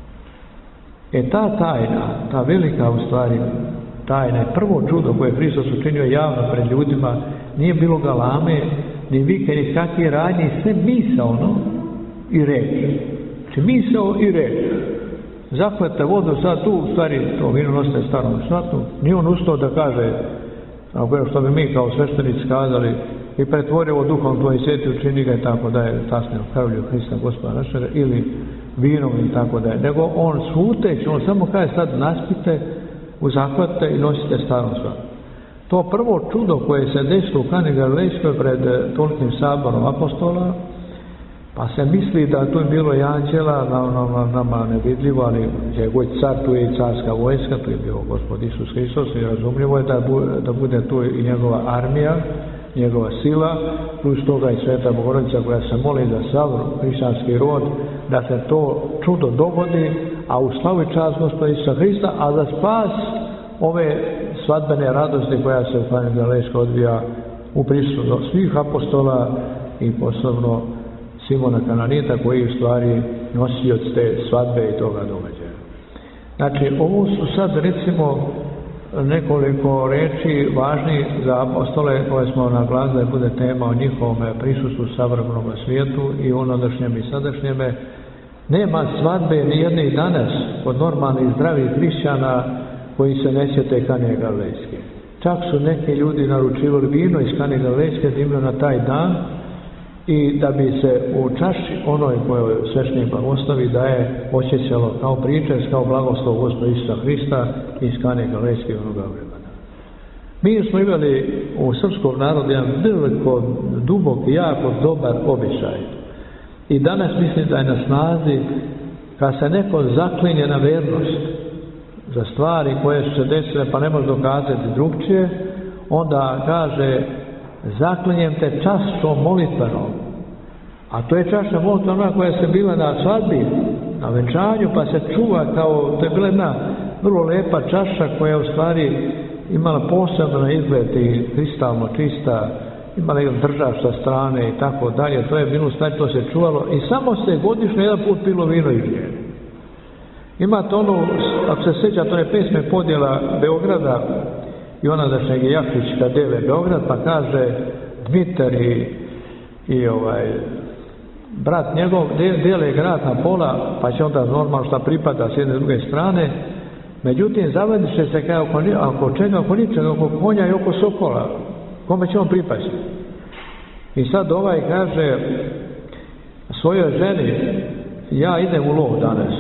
S5: E ta tajna, ta velika u stvari tajna, prvo čudo koje je Hristos učinio javno pred ljudima, nije bilo galame, ni vike, ni kakve radnje, sve misaono i reč. Znači misao i reč. Zahvata vodu sad tu, u stvari to vino nosite starom svatu, nije on ustao da kaže, što bi mi kao sveštenici kazali, i pretvori ovo duhom tvoj sveti, učini ga i tako da je tasnio krvlju Hrista Gospoda našega, ili vinom i tako da je, nego on svuteći, on samo kaže sad naspite, uzahvate i nosite starom svatu. To prvo čudo koje se desilo u Kani Galilejskoj pred tolikim saborom apostola, pa se misli da tu je bilo i anđela, nama, nama nevidljivo, ali gdje je god car, tu je i carska vojska, tu je bio Gospod Isus Hristos i razumljivo je da, bu, da bude tu i njegova armija, njegova sila, plus toga i Sveta Bogorodica koja se moli za sav hrišćanski rod, da se to čudo dogodi, a u slavu i čast Gospoda Isusa Hrista, a za spas ove svadbene radosti koja se u Kani Galilejskoj odvija u prisustvu svih apostola i posebno Simona Kananita, koji u stvari nosioc te svadbe i toga događaja. Znači, ovo su sad recimo nekoliko reči važni za apostole koje smo naglasili da bude tema o njihovom prisustvu u savremenom svijetu i onadašnjem i sadašnjeme. Nema svadbe ni jedne i danas kod normalnih zdravih hrišćana koji se ne sjete Kane Galilejske. Čak su neki ljudi naručivali vino iz Kane Galilejske dimno na taj dan i da bi se u čaši onoj kojoj sveštenik blagoslovi daje osjećalo kao pričest, kao blagoslov Gospoda Isusa Hrista iz Kane Galilejske onoga vremena. Mi smo imali u srpskom narodu jedan veliko, dubok i jako dobar običaj. I danas mislim da je na snazi kad se neko zaklinje na vernost za stvari koje su se desile pa ne može dokazati drugčije, onda kaže zaklinjem te čašom molitvenom. A to je čaša molitvena koja se bila na svadbi, na venčanju, pa se čuva kao, to je bila jedna vrlo lepa čaša koja u stvari imala posebno izgled i kristalno čista, imala jedan držač sa strane i tako dalje, to je bilo u stvari, to se čuvalo i samo se godišnje jedan put pilo vino iz nje. Imate ono, ako se sjećate one pesme podjela Beograda i onadašnjeg Jakšić kad dele Beograd, pa kaže Dmitar i, i ovaj brat njegov dele grad na pola, pa će onda normalno šta pripada s jedne druge strane. Međutim, zavadiše se kao oko, oko čega, oko ničega, oko konja i oko sokola. Kome će on pripasti? I sad ovaj kaže svojoj ženi, ja idem u lov danas.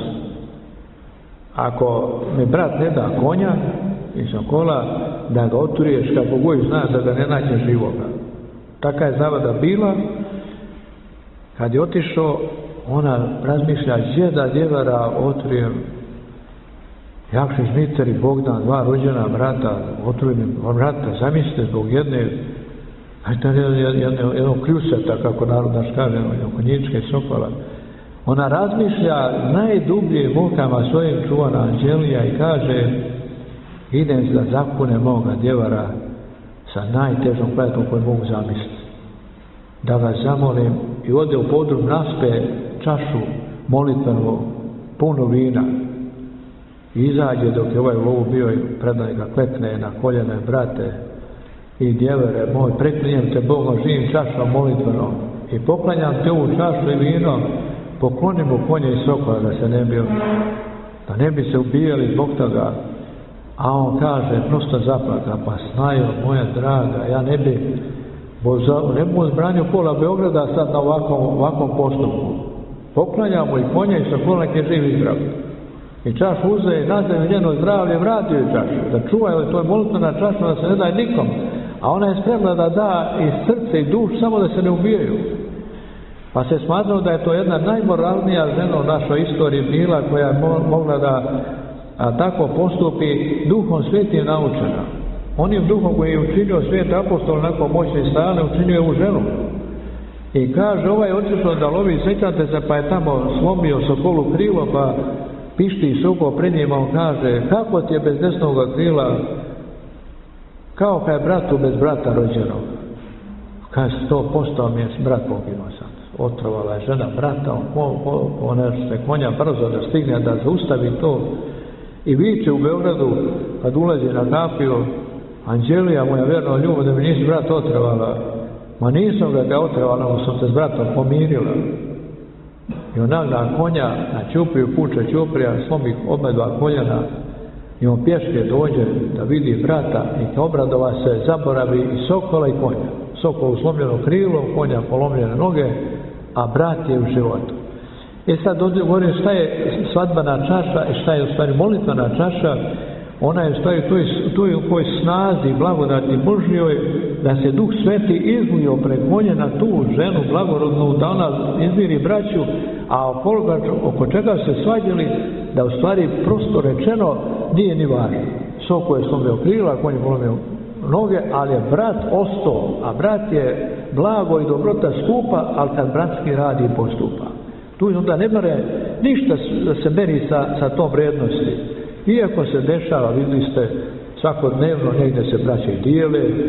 S5: Ako mi brat ne da konja i sokola, da ga oturiješ kako god zna da ga ne nađe živoga. Taka je zavada bila. Kad je otišao, ona razmišlja, gdje da djevara oturijem Jakšić, Dmitar i Bogdan, dva rođena brata, otrujenim brata, zamislite zbog jedne, jednog kljuseta, kako narod naš kaže, konjičke i sokola. Ona razmišlja najdublje mukama svojim čuvana Anđelija i kaže, idem da zakune moga djevara sa najtežom kletvom koju mogu zamisliti. Da ga zamolim i ode u podrum, naspe čašu molitvenu puno vina. I izađe dok je ovaj lovu bio i predaj ga klekne na koljene, brate i djevere moj, preklinjem te Bogom živim čašom molitvenom i poklanjam te ovu čašu i vino, poklonim mu konje i sokola da se ne bi, da ne bi se ubijali zbog toga. A on kaže, prosto zaplaka, pa snajo moja draga, ja ne bi ne bi mu zbranio pola Beograda sad na ovakvom, ovakvom postupku. Poklanjam mu i konje i sokola nek je živ i zdrav. I čašu uze i nazove njeno zdravlje, vratio je čašu, da čuvaju, to je molitvena čaša, da se ne daje nikom, a ona je spremna da da i srce i duš, samo da se ne ubijaju. Pa se smatralo da je to jedna najmoralnija žena u našoj istoriji bila, koja je mogla da a, tako postupi duhom svetim naučena. Onim duhom koji je učinio svijet apostol onako moćne i stalne, učinio je u ženu. I kaže, ovaj je otišao da lovi, sjećate se, pa je tamo slomio sokolu krilo, pa pišti sokol pred njima, on kaže, kako ti je bez desnoga krila, kao kad je bratu bez brata rođenog. Kaže, sto posto mi je brat poginuo sad. Otrovala je žena brata, on, ona se konja brzo da stigne, da zaustavi to. I viče u Beogradu, kad ulazi na kapiju, Anđelija, moja verna ljubav, da mi nisi brat otrovala. Ma nisam ga ga otrovala, nego sam se s bratom pomirila. I on nagna konja, na čupriju, puče čuprija, slomi oba dva koljena i on pješke dođe da vidi brata i kao obradova se zaboravi i sokola i konja. Sokol u slomljeno krilo, konja polomljene noge, a brat je u životu. I sad ovdje govorim šta je svadbena čaša i šta je u stvari molitvena čaša. Ona je u stvari toj u kojoj snazi blagodati Božjoj da se Duh Sveti izlio preko nje na tu ženu blagorodnu, da ona izmiri braću, a oko, oko čega se svađali, da u stvari prosto rečeno nije ni važno. Soko je slomio krila, konj je polomio noge, ali je brat ostao, a brat je blago i dobrota skupa, ali kad bratski radi i postupa. Tu onda ne mere ništa da se meri sa, sa tom vrijednosti. Iako se dešava, vidjeli ste, svakodnevno negdje se braće dijele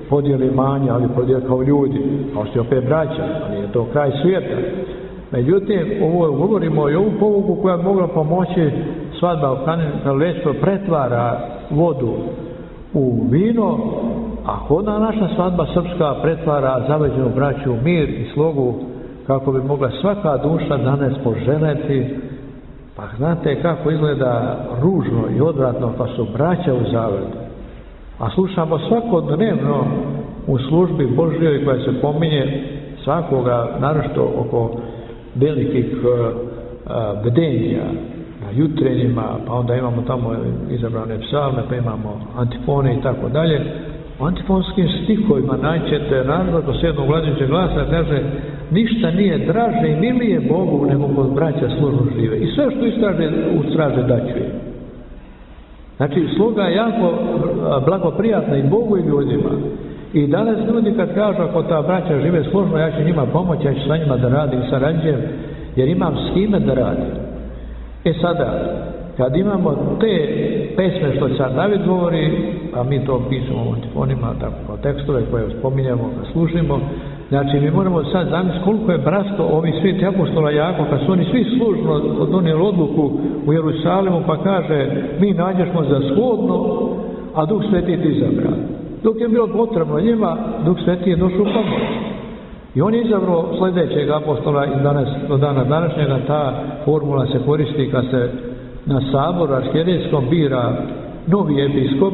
S5: podijeli manje, ali podijeli kao ljudi, kao što je opet braća, a nije to kraj svijeta. Međutim, ovo govorimo i ovu povuku koja bi mogla pomoći svadba u Kani kraljevstvo pretvara vodu u vino, a kodna naša svadba srpska pretvara zaveđenu braću u mir i slogu, kako bi mogla svaka duša danas poželeti. Pa znate kako izgleda ružno i odvratno pa su braća u zavedu. A slušamo svakodnevno u službi Božjoj koja se pominje svakoga, naročito oko velikih uh, bdenja na jutrenjima, pa onda imamo tamo izabrane psalme, pa imamo antifone i tako dalje. U antifonskim stihovima naćete narod do sedmog vladajućeg glasa kaže ništa nije draže i milije Bogu nego kod braća služno žive. I sve što istraže, ustraže daću im. Znači, sluga je jako blagoprijatna i Bogu i ljudima. I danas ljudi kad kažu ako ta braća žive složno, ja ću njima pomoći, ja ću sa njima da radim i sarađujem, jer imam s kime da radim. E sada, kad imamo te pesme što sad David govori, a mi to pišemo u antifonima, tako kao tekstove koje spominjamo, kad služimo, znači mi moramo sad zamisliti koliko je bratstvo ovih svih apostola jako, kad su oni svi služno donijeli odluku u Jerusalimu, pa kaže, mi nađemo za shodno, a Duh Sveti ti izabra. Dok je bilo potrebno njima, Duh Sveti je došao u pomoć. I on je izabrao sljedećeg apostola i danas, do dana današnjega ta formula se koristi kad se na saboru arhijerejskom bira novi episkop.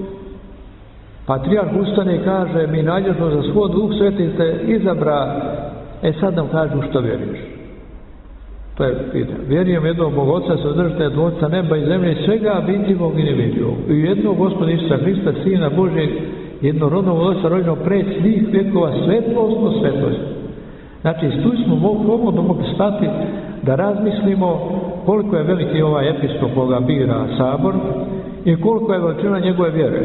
S5: Patrijarh ustane i kaže, mi nađemo za svod, Duh Sveti te izabra, e sad nam kažu što vjeruješ. To je pitanje. Vjerujem jednog Bog Oca, sadržitelja Tvorca neba i zemlje i svega vidljivog i nevidljivog. I jednog Gospoda Isusa Hrista, Sina Božjeg, jednorodnog Oca rođenog pred svih vjekova, svetlost po svetlost. Znači, tu smo slobodno mogli stati da razmislimo koliko je veliki ovaj episkop koga bira sabor i koliko je veličina njegove vjere.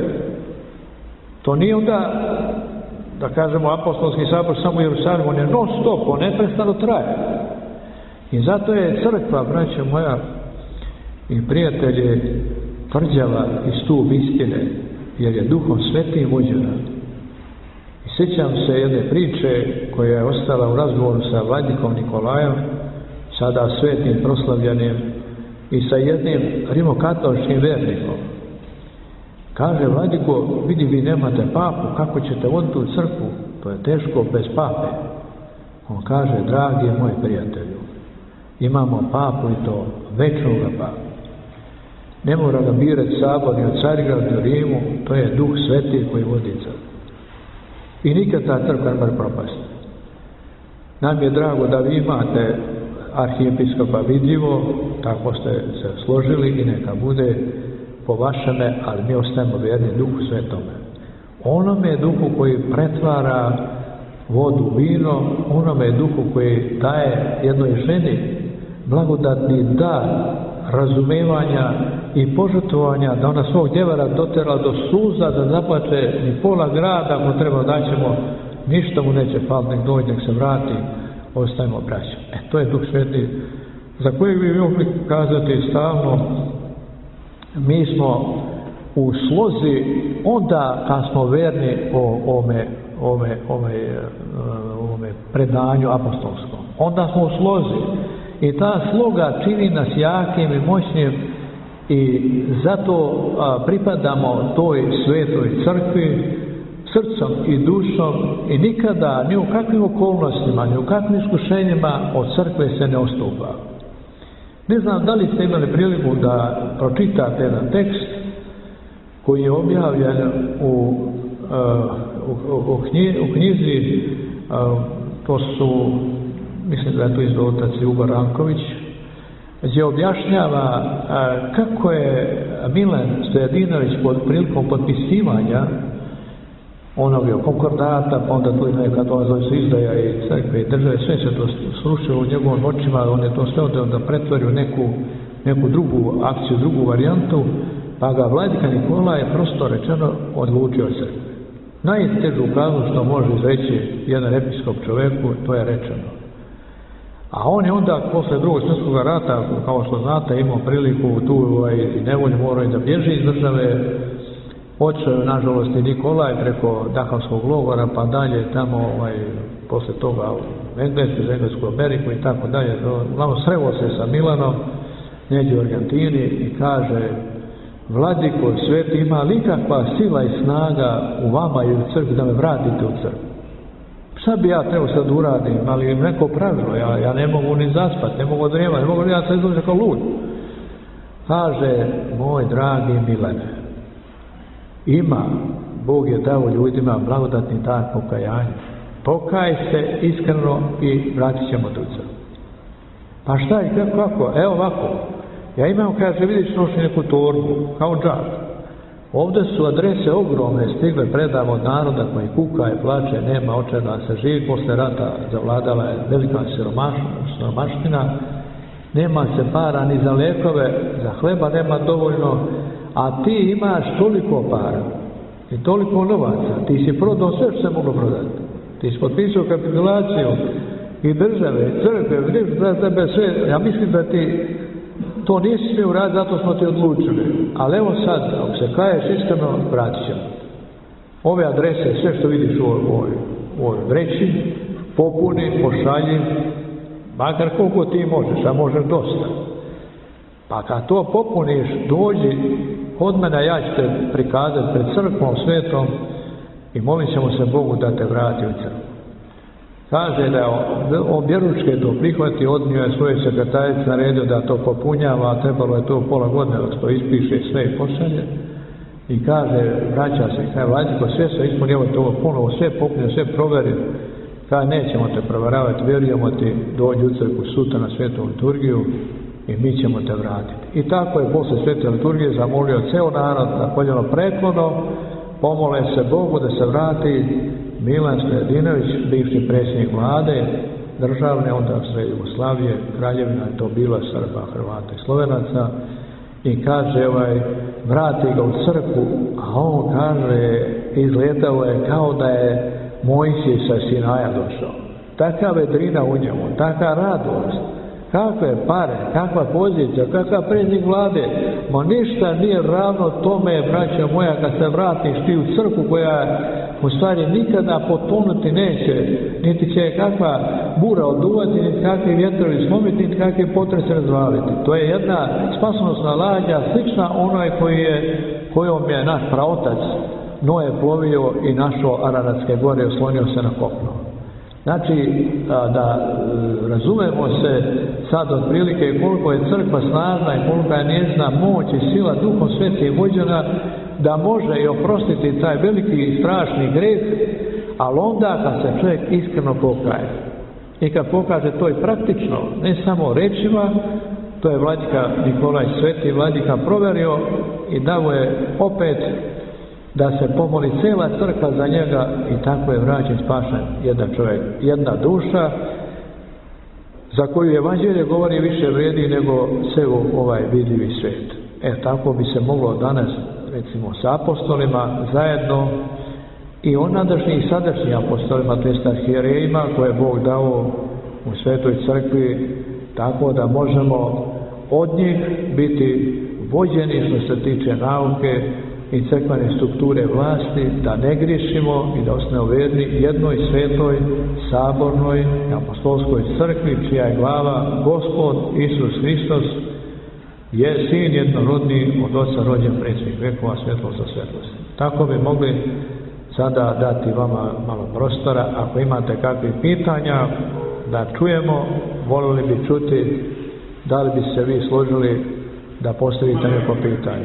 S5: To nije onda, da kažemo, apostolski sabor samo u Jerusalimu, on je non stop, on neprestano traje. I zato je crkva, braćo moja i prijatelje, tvrđava i stup istine, jer je Duhom Svetim vođena. I sjećam se jedne priče koja je ostala u razgovoru sa vladikom Nikolajom, sada svetim proslavljanim, i sa jednim rimokatoličkim vernikom. Kaže, vladiko, vidi, vi nemate papu, kako ćete voditi u crkvu? To je teško bez pape. On kaže, dragi moj prijatelju, imamo papu i to večnoga papu. Ne mora ga birati sabor ni od Carigrada ni u Rimu, to je Duh Sveti koji vodi crkvu. I nikad ta crkva ne mora propasti. Nam je drago da vi imate arhijepiskopa vidljivo, tako ste se složili i neka bude po vašeme, ali mi ostajemo vjerni Duhu Svetome. Onome Duhu koji pretvara vodu u vino, onome Duhu koji daje jednoj ženi blagodatni dar razumevanja i požrtvovanja, da ona svog djevara dotera do suza, da zaplače ni pola grada, ako treba daćemo, ništa mu neće faliti, nek dođe, nek se vrati, ostajemo braćom. E, to je Duh Sveti, za kojeg bi mogli kazati stalno, mi smo u slozi onda kad smo verni o ome, ome, ome, ome predanju apostolskom. Onda smo u slozi. I ta sloga čini nas jakim i moćnim i zato a, pripadamo toj svetoj crkvi srcom i dušom i nikada ni u kakvim okolnostima, ni u kakvim iskušenjima od crkve se ne odstupa. Ne znam da li ste imali priliku da pročitate jedan tekst koji je objavljen u, uh, u, u, knji, u knjizi, uh, to su, mislim da je to izdao otac Ljubo Ranković, gdje objašnjava uh, kako je Milan Stojadinović pod prilikom potpisivanja onog je konkordata, pa onda tu je kad zove se izdaja i crkve i države, sve se to srušilo u njegovim očima, on je to sve onda da pretvori u neku, neku drugu akciju, drugu varijantu, pa ga vladika Nikola je prosto rečeno odlučio crkve. Najtežu kaznu što može izreći jedan episkop čoveku, to je rečeno. A on je onda posle drugog svjetskog rata, kao što znate, imao priliku tu ovaj, nevolju morao i da bježi iz države, Otišao je nažalost i Nikolaj preko Dahavskog logora pa dalje tamo ovaj, posle toga u Englesku, u Englesku Ameriku i tako dalje. Uglavnom sreo se sa Milanom, negdje u Argentini i kaže: Vladiko sveti, ima li kakva sila i snaga u vama i u crkvi da me vratite u crkvu? Šta bi ja trebao sad uradim, ali neko pravilo, ja, ja ne mogu ni zaspat, ne mogu odrijevati, ne mogu, ja sad izlažem kao lud. Kaže: moj dragi Milane, ima, Bog je dao ljudima blagodatni dar pokajanja. Pokaj se iskreno i vratit ćemo tu crkvu. Pa šta i kako, kako? Evo ovako, ja imam, kaže, vidiš, noši neku torbu, kao džak. Ovdje su adrese ogromne stigle predamo od naroda koji kuka i plače, nema od čega se živi. Posle rata zavladala je velika siromaština, nema se para ni za lekove, za hleba nema dovoljno, a ti imaš toliko para i toliko novaca, ti si prodao sve što se moglo prodati. Ti si potpisao kapitulaciju i države, i crkve, vidiš da tebe sve, ja mislim da ti to nisi smio uraditi, zato smo ti odlučili. Ali evo sad, ako se kaješ iskreno, vratit ćemo. Ove adrese, sve što vidiš u ovoj, u ovoj vreći, popuni, pošalji, makar koliko ti možeš, a možeš dosta. Pa kad to popuniš, dođi od mene, ja ću te prikazati pred crkvom svetom i molit ćemo se Bogu da te vrati u crkvu. Kaže da je objeručke to prihvati, odnio je svoje sekretarice, naredio da to popunjava, a trebalo je to pola godine da to ispiše sve i pošalje. I kaže, vraća se, kaže, Vladiko, sve se ispunio, to ponovo sve popunio, sve proveri. Kaže, nećemo te proveravati, vjerujemo ti, dođi u crkvu sutra na svetu liturgiju i mi ćemo te vratiti. I tako je posle svete liturgije zamolio ceo narod na koljeno preklono, pomole se Bogu da se vrati Milan Stojadinović, bivši predsjednik vlade državne, onda sve Jugoslavije, kraljevina je to bila Srba, Hrvata i Slovenaca, i kaže, ovaj, vrati ga u crkvu, a on kaže, izgledao je kao da je Mojsije sa Sinaja došao. Taka vedrina u njemu, taka radost, kakve pare, kakva pozicija, kakav predsjednik vlade, ma ništa nije ravno tome, braćo moja, kad se vratiš ti u crkvu koja u stvari nikada potonuti neće, niti će kakva bura oduvati, niti kakvi vjetrovi slomiti, niti kakvi potrese razvaliti. To je jedna spasonosna lađa, slična onoj koji je, kojom je naš praotac Noe plovio i našao Araratske gore, oslonio se na kopno. Znači, da, da razumemo se sad otprilike koliko je crkva snažna i koliko je njezina moć i sila Duhom Svetim vođena, da može i oprostiti taj veliki i strašni greh, ali onda kad se čovjek iskreno pokaje. I kad pokaže to i praktično, ne samo rečima, to je vladika Nikolaj Sveti, vladika proverio i dao je opet da se pomoli cijela crkva za njega i tako je vraćen, spašen jedan čovjek, jedna duša za koju evanđelje govori više vrijedi nego ceo ovaj vidljivi svijet. E, tako bi se moglo danas, recimo, sa apostolima zajedno i onadašnji i sadašnji apostolima, to jest arhijerejima koje je Bog dao u Svetoj crkvi, tako da možemo od njih biti vođeni što se tiče nauke i crkvene strukture vlasti, da ne griješimo i da ostanemo verni jednoj svetoj, sabornoj, apostolskoj crkvi, čija je glava Gospod Isus Hristos, je sin jednorodni od Oca rođen predsjednik vekova, svjetlost za svjetlost. Tako bi mogli sada dati vama malo prostora. Ako imate kakvih pitanja, da čujemo, volili bi čuti, da li bi se vi složili da postavite neko pitanje.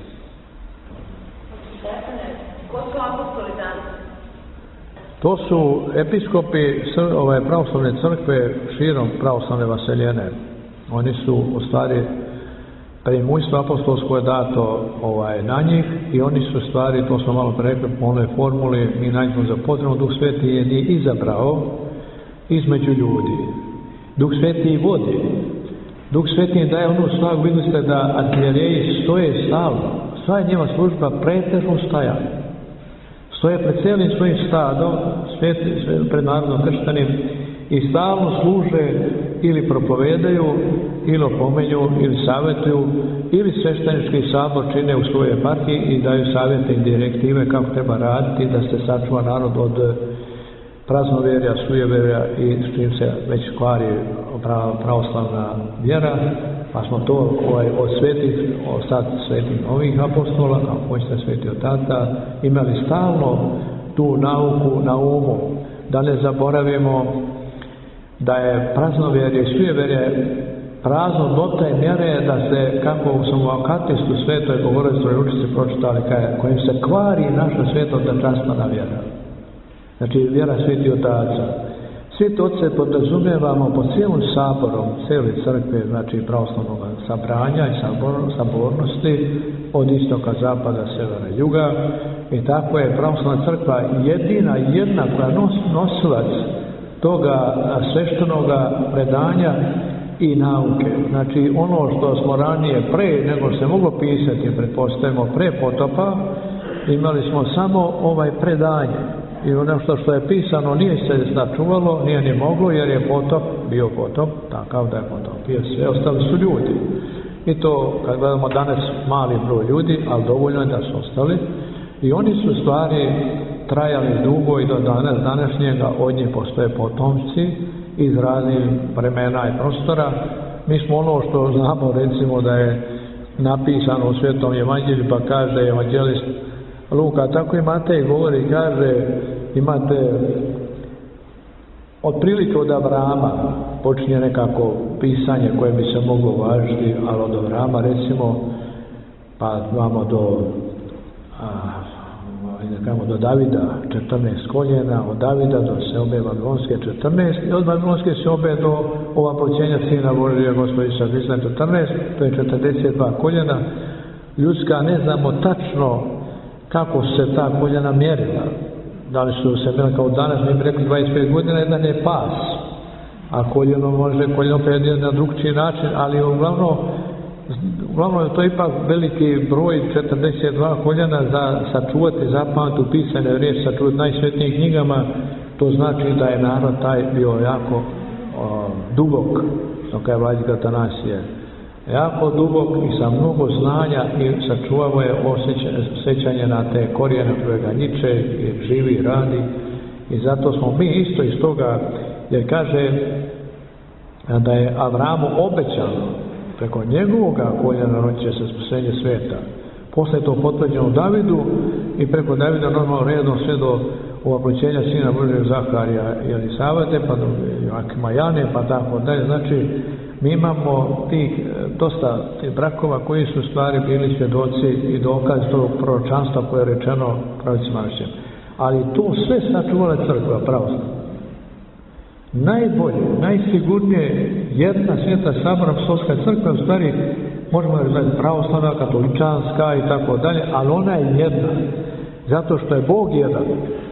S5: To su episkopi ove pravoslavne crkve širom pravoslavne vaseljene. Oni su u stvari preimujstvo apostolsko je dato ovaj, na njih i oni su stvari, to smo malo rekli po onoj formuli, mi nađemo za potrebno, Duh Sveti je ni izabrao između ljudi. Duh Sveti i vodi. Duh Sveti im daje onu snagu, vidjeli ste da arhijereji stoje stalno, sva je njema služba pretežno stajanje. Stoje pred cijelim svojim stadom, sveti, pred narodom krštanim i stalno služe ili propovedaju, ili opomenju, ili savjetuju, ili sveštenički sabor čine u svojoj eparhiji i daju savjete i direktive kako treba raditi da se sačuva narod od praznovjerja, sujeverja i s čim se već kvari pravoslavna vjera, pa smo to ovaj, od svetih, od sad svetih novih apostola, kao hoćete sveti od tata, imali stalno tu nauku na umu, da ne zaboravimo da je praznovjerje i sujeverje prazno do te mjere da se, kako smo u Akatistu Svetoj Bogorodičnoj ručici pročitali, kojim se kvari naša svetotačanstvena vjera. Znači vjera sveti otaca. Sveti oce podrazumijevamo po cijelom saborom, cijele crkve, znači pravoslavnog sabranja i sabor, sabornosti, od istoka, zapada, severa, juga. I tako je pravoslavna crkva jedina, jedna koja nos, nosilac toga sveštenoga predanja i nauke. Znači ono što smo ranije pre nego se moglo pisati, pretpostavimo pre potopa, imali smo samo ovaj predanje. I ono što, što je pisano nije se sačuvalo, nije ni moglo, jer je potop bio potop, takav da je potopio sve, ostali su ljudi. I to, kad gledamo danas, mali broj ljudi, ali dovoljno je da su ostali. I oni su stvari trajali dugo i do danas, današnjega od njih postoje potomci iz raznih vremena i prostora. Mi smo ono što znamo, recimo da je napisano u Svetom evanđelju, pa kaže evanđelist Luka, tako i Matej govori, kaže, imate otprilike od Avrama počinje nekako pisanje koje bi se moglo važiti, ali od Avrama recimo pa imamo do a, nekamo do Davida četrnaest koljena, od Davida do seobe Babilonske četrnaest i od Babilonske seobe do ovaproćenja Sina Božija Gospoda Isusa Hrista četrnaest, to je četrdeset dva koljena ljudska, ne znamo tačno kako se ta koljena mjerila. Da li su se mjerila kao danas, mi bi rekli dvadeset pet godina, jedan je pas. A koljeno može, koljeno opet na drugčiji način, ali uglavnom, uglavnom je to ipak veliki broj, četrdeset dva koljena za sačuvati, zapamati, upisane riječi, sačuvati najsvetnijim knjigama, to znači da je narod taj bio jako o, dubok, što kaže Vladika Atanasije. Jako dubok i sa mnogo znanja i sačuvao je osjećanje na te korijene koje ga niče i živi i radi. I zato smo mi isto iz toga, jer kaže da je Avramu obećano preko njegovoga koljena rodit će se spasenje sveta. Posle je to potvrđeno Davidu i preko Davida normalno redom sve do ovaproćenja Sina Božijeg Zaharija i Elisavete, pa do Joakima Jane, pa tako dalje. Znači, mi imamo tih dosta tih brakova koji su stvari bili svjedoci i dokaz tog proročanstva koje je rečeno pravicima našim. Ali to sve sačuvala crkva pravoslavna. Najbolje, najsigurnije jedna sveta sabora apostolska crkva, u stvari možemo reći pravoslavna, katoličanska i tako dalje, ali ona je jedna. Zato što je Bog jedan.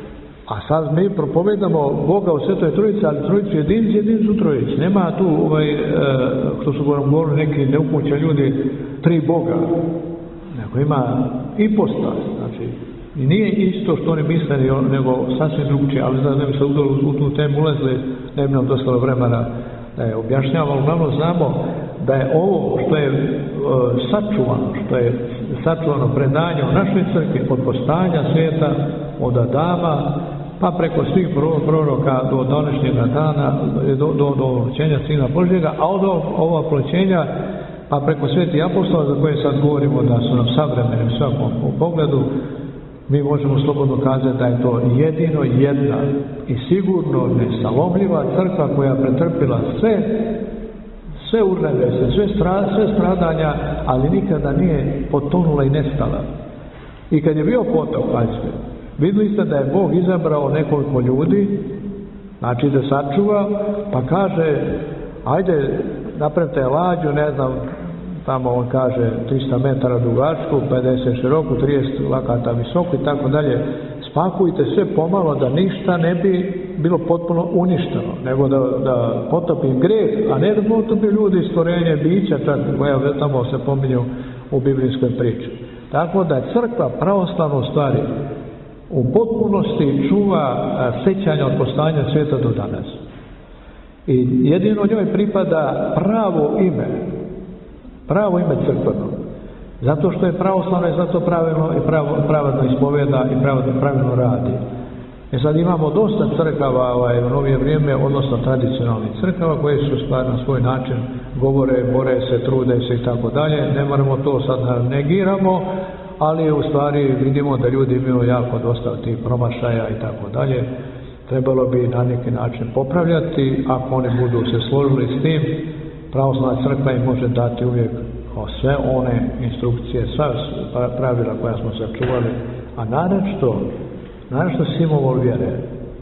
S5: A sad mi propovedamo Boga u Svetoj Trojici, ali Trojicu jedinici, jedinicu Trojici. Nema tu, ovaj, e, što su govorili neki neupućeni ljudi, tri Boga. Nego ima ipostas, znači, i nije isto što oni misle, nego sasvim drugčije, ali da ne bi se u tu temu ulazili, ne bi nam dostalo vremena da je objašnjavamo, uglavnom znamo da je ovo što je e, sačuvano, što je sačuvano predanje u našoj crkvi od postanja svijeta, od Adama, pa preko svih proroka do današnjega dana, do, do, do oproćenja Sina Božjega, a od ovog oproćenja, pa preko svetih apostola, za koje sad govorimo da su nam savremeni u svakom pogledu, mi možemo slobodno kazati da je to jedino jedna i sigurno nesalomljiva crkva koja pretrpila sve, sve urnebese, sve, stra, sve stradanja, ali nikada nije potonula i nestala. I kad je bio potop, pazite, vidjeli ste da je Bog izabrao nekoliko ljudi, znači da sačuva, pa kaže, ajde, napravite lađu, ne znam, tamo on kaže trista metara dugačku, pedeset široku, trideset lakata visoku i tako dalje. Spakujte sve pomalo da ništa ne bi bilo potpuno uništeno, nego da, da potopim grijeh, a ne da potopi ljudi stvorenje bića, čak koja tamo se pominju u biblijskoj priči. Tako da crkva pravoslavna u stvari u potpunosti čuva sećanja od postanja svijeta do danas. I jedino njoj pripada pravo ime, pravo ime crkveno. Zato što je pravoslavna i zato pravilno i pravo, pravilno ispoveda i pravilno, pravilno radi. E sad imamo dosta crkava ovaj, u novije vrijeme, odnosno tradicionalnih crkava koje su stvar na svoj način govore, bore se, trude se i tako dalje. Ne moramo to sad negiramo, ali u stvari vidimo da ljudi imaju jako dosta tih promašaja i tako dalje. Trebalo bi na neki način popravljati, ako oni budu se složili s tim, pravoslavna crkva im može dati uvijek sve one instrukcije, sva pravila koja smo sačuvali, a naročito, naročito simbol vjere.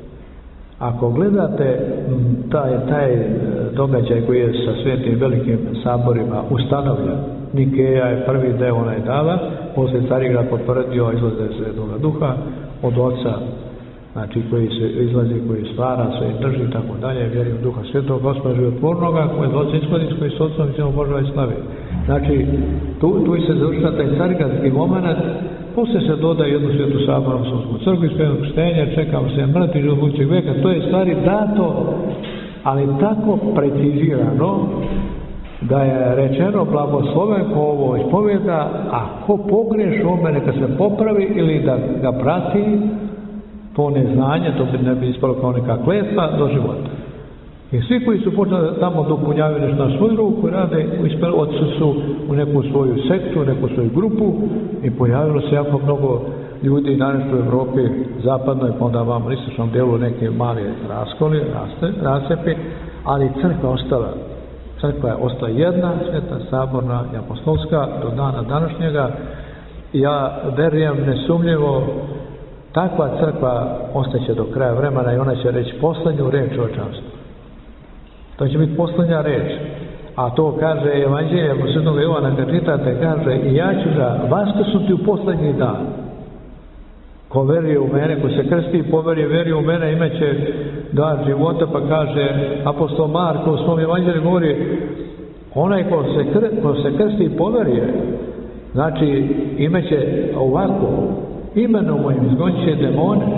S5: Ako gledate taj, taj događaj koji je sa svetim velikim saborima ustanovljen, Nikeja je prvi deo onaj dala, poslije Carigrad potvrdio izlaze Svetoga Duha od Oca, znači koji se izlazi, koji stvara sve i drži i tako dalje, vjeri u Duha Svetog, Gospoda životvornoga, koji je od Oca iskladi, koji s Otcom ćemo Božova i slavi. Znači, tu, tu se završava taj carigradski moment, poslije se dodaje jednu svetu sabornu Srpsku crkvu, ispravljeno krštenje, čekamo se mrtvi život budućeg veka, to je stvari dato, ali tako precizirano, da je rečeno blagosloven ko ovo ispovjeda, a ko pogreši ome neka se popravi ili da ga prati to neznanje, to bi ne bi ispalo kao neka kletva do života. I svi koji su počeli tamo dopunjavaju nešto na svoju ruku, rade, otišli su u neku svoju sektu, u neku svoju grupu i pojavilo se jako mnogo ljudi, naravno u Evropi, zapadnoj, pa onda vam u istočnom delu neke mali raskoli, rascepi, ali crkva ostala. Crkva je ostala jedna, sveta, saborna i apostolska do dana današnjega. Ja verujem nesumnjivo, takva crkva ostaće do kraja vremena i ona će reći poslednju reč čovječanstva. To će biti poslednja reč. A to kaže Evanđelje, ako Svetog Jovana kad čitate, kaže i ja ću ga vaskrsuti u poslednji dan. Ko veruje u mene, ko se krsti i poveruje, veruje u mene, imaće dar života, pa kaže apostol Marko u svom Evanđelju govori, onaj ko se, kr, ko se krsti i poveruje, znači imaće ovako, imenom mojim izgonit će demone,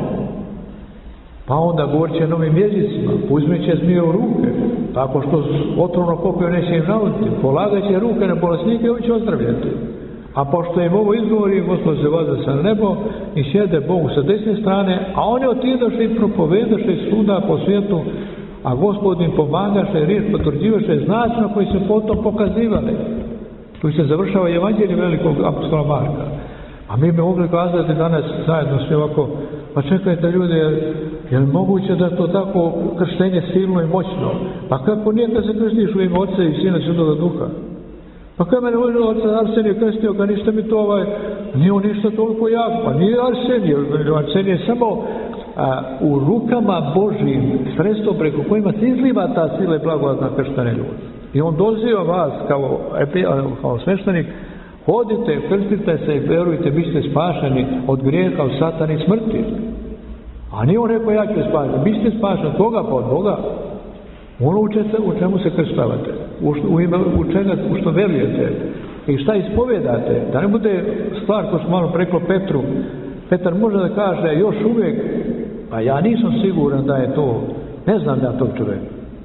S5: pa onda govorit će novim jezicima, uzmet će zmije u ruke, tako što otrovno popio neće im navoditi, polagat će ruke na bolesnike i on će ozdravljati. A pošto im ovo izgovori, Gospod se voza sa nebo i sjede Bogu sa desne strane, a oni otidaše i propovedaše svuda po svijetu, a Gospod im pomagaše, riječ potvrđivaše znacima koji se potom pokazivali. Tu se završava Evanđelje velikog apostola Marka. A mi bi mogli kazati danas zajedno svi ovako, pa čekajte ljudi, je, je li moguće da je to tako krštenje silno i moćno? Pa kako nije kad se krštiš u ime Otca i Sina Svetoga Duha? Pa kada mene uđe Oca Arsenije krstio, kad ništa mi to ovaj, nije on ništa toliko jak, pa nije Arsenije, Arsenije je samo a, u rukama Božijim sredstvo preko kojima se izliva ta sila i blagodat na krštene ljudi. I on doziva vas kao, kao sveštenik, hodite, krstite se i verujte, bit ćete spašeni od grijeha, od satana i smrti. A nije on rekao ja ću spašeni, bit ćete spašeni, koga pa od Boga? Ono učete, u čemu se krštavate, u, u, ime, u, čega, u što verujete i šta ispovedate, da ne bude stvar ko smo malo reklo Petru. Petar može da kaže još uvijek, a ja nisam siguran da je to, ne znam da tog čovjeka.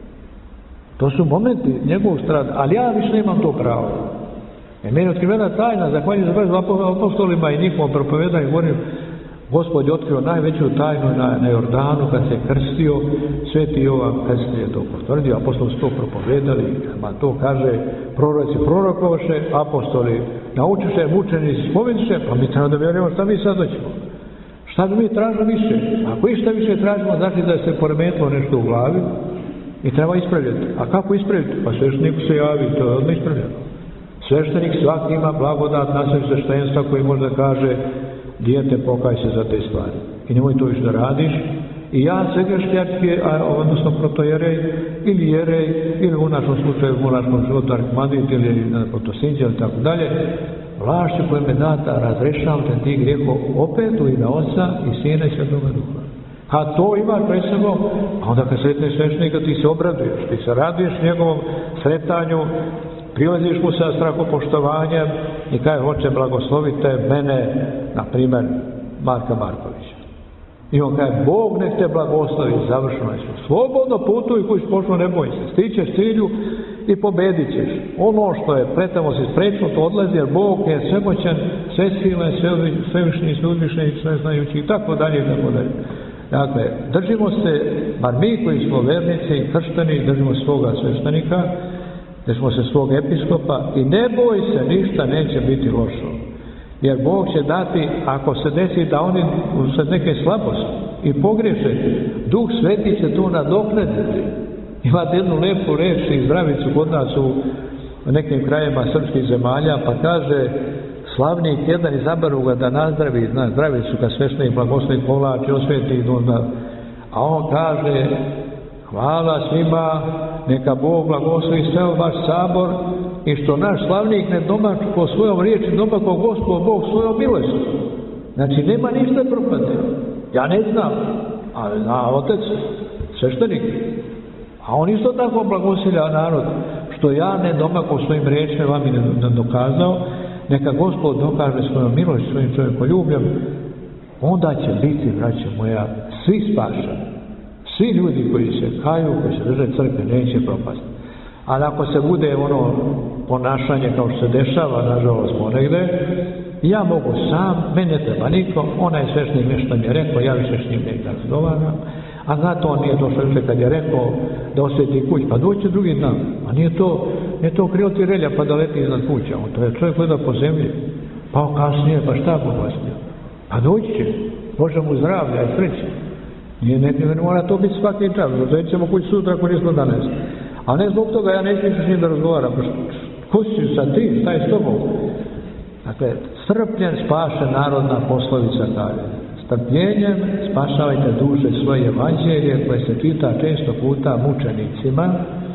S5: To su momenti njegovog strada, ali ja više imam to pravo. E meni otkrivena tajna, zahvaljujem za apostolima i njihovom propovedanju, govorim, Gospod je otkrio najveću tajnu na, na Jordanu kad se krstio, Sveti Jovan Krstitelj je to potvrdio, apostoli su to propovedali, ma to kaže, proroci prorokovaše, apostoli naučiše, mučenici spominše, pa mi treba da vjerujemo šta mi sad doćemo. Šta bi mi tražimo više? Ako išta više tražimo, znači da se poremetilo nešto u glavi i treba ispravljati. A kako ispraviti? Pa svešteniku se javi, to je odmah ispravljeno. Sveštenik svaki ima blagodat na sve sveštenstva koji može da kaže dijete, pokaj se za te stvari. I nemoj to više da radiš. I ja, svegrešćanski, odnosno protojerej, ili jerej, ili u našom slučaju, u našom životu, arhimandrit, ili protosinđel, i tako dalje, vlašću koja me data, razrešavam te ti grijeho opet u ime Otca i Sina i Svetoga Duha. Kad to imaš pred sobom, a onda kad sretneš sveštenika, ti se obraduješ, ti se raduješ njegovom sretanju, prilaziš mu sa strahopoštovanjem i kaj hoće blagoslovite mene, na primjer, Marka Markovića. I on kaže, Bog nek te blagoslovi, završeno je sve. Slobodno putuj kuć pošlo, ne boj se, stićeš cilju i pobedit ćeš. Ono što je pretamo se sprečilo, to odlazi, jer Bog je svemoćan, svesilan, svevišnji, sveuzvišni, sveznajući i tako dalje i tako dalje. Dakle, držimo se, bar mi koji smo vernici i krštani, držimo svoga sveštenika, držimo se svog episkopa i ne boj se, ništa neće biti lošo. Jer Bog će dati, ako se desi da oni usred neke slabosti i pogriješe, Duh Sveti će to nadoknaditi. Imate jednu lepu reč i zdravicu kod nas u nekim krajima srpskih zemalja, pa kaže slavnik jedan izaberu ga da nazdravi, zna, zdravicu kad sveštenik blagoslovi povlači, osveti i onda, a on kaže hvala svima, neka Bog blagoslovi sve vaš sabor i što naš slavnik ne domači po svojom riječi, domakao Gospod Bog svojom milošću. Znači nema ništa propatio. Ja ne znam, ali zna otec, sveštenik. A on isto tako blagosilja narod, što ja ne domakao svojim riječima, vam i ne dokazao, neka Gospod dokaže svojom milošću, svojim čovjekoljubljem, onda će biti, braćo moja, svi spašeni. Svi ljudi koji se kaju, koji se drže crkve, neće propasti. Ali ako se bude ono ponašanje kao što se dešava, nažalost ponegde, ja mogu sam, mene treba niko, onaj svešnik nešto mi je rekao, ja više s njim ne razgovaram, a znate on nije došao više kad je rekao da osveti kuć, pa doći drugi dan, a nije to, nije to krilo ti relja pa da leti iznad kuća, on to je čovjek gleda po zemlji, pa kasnije, pa šta po kasnije, pa doći će, Bože mu zdravlja i sreće. Nije, ne, ne mora to biti svaki čas, zato ćemo kući sutra ako nismo danas. A ne zbog toga ja neću s njim da razgovaram, ko si sa ti, šta je s tobom? Dakle, strpljen spaše narodna poslovica kaže. Strpljenjem spašavajte duše svoje evanđelje koje se čita često puta mučenicima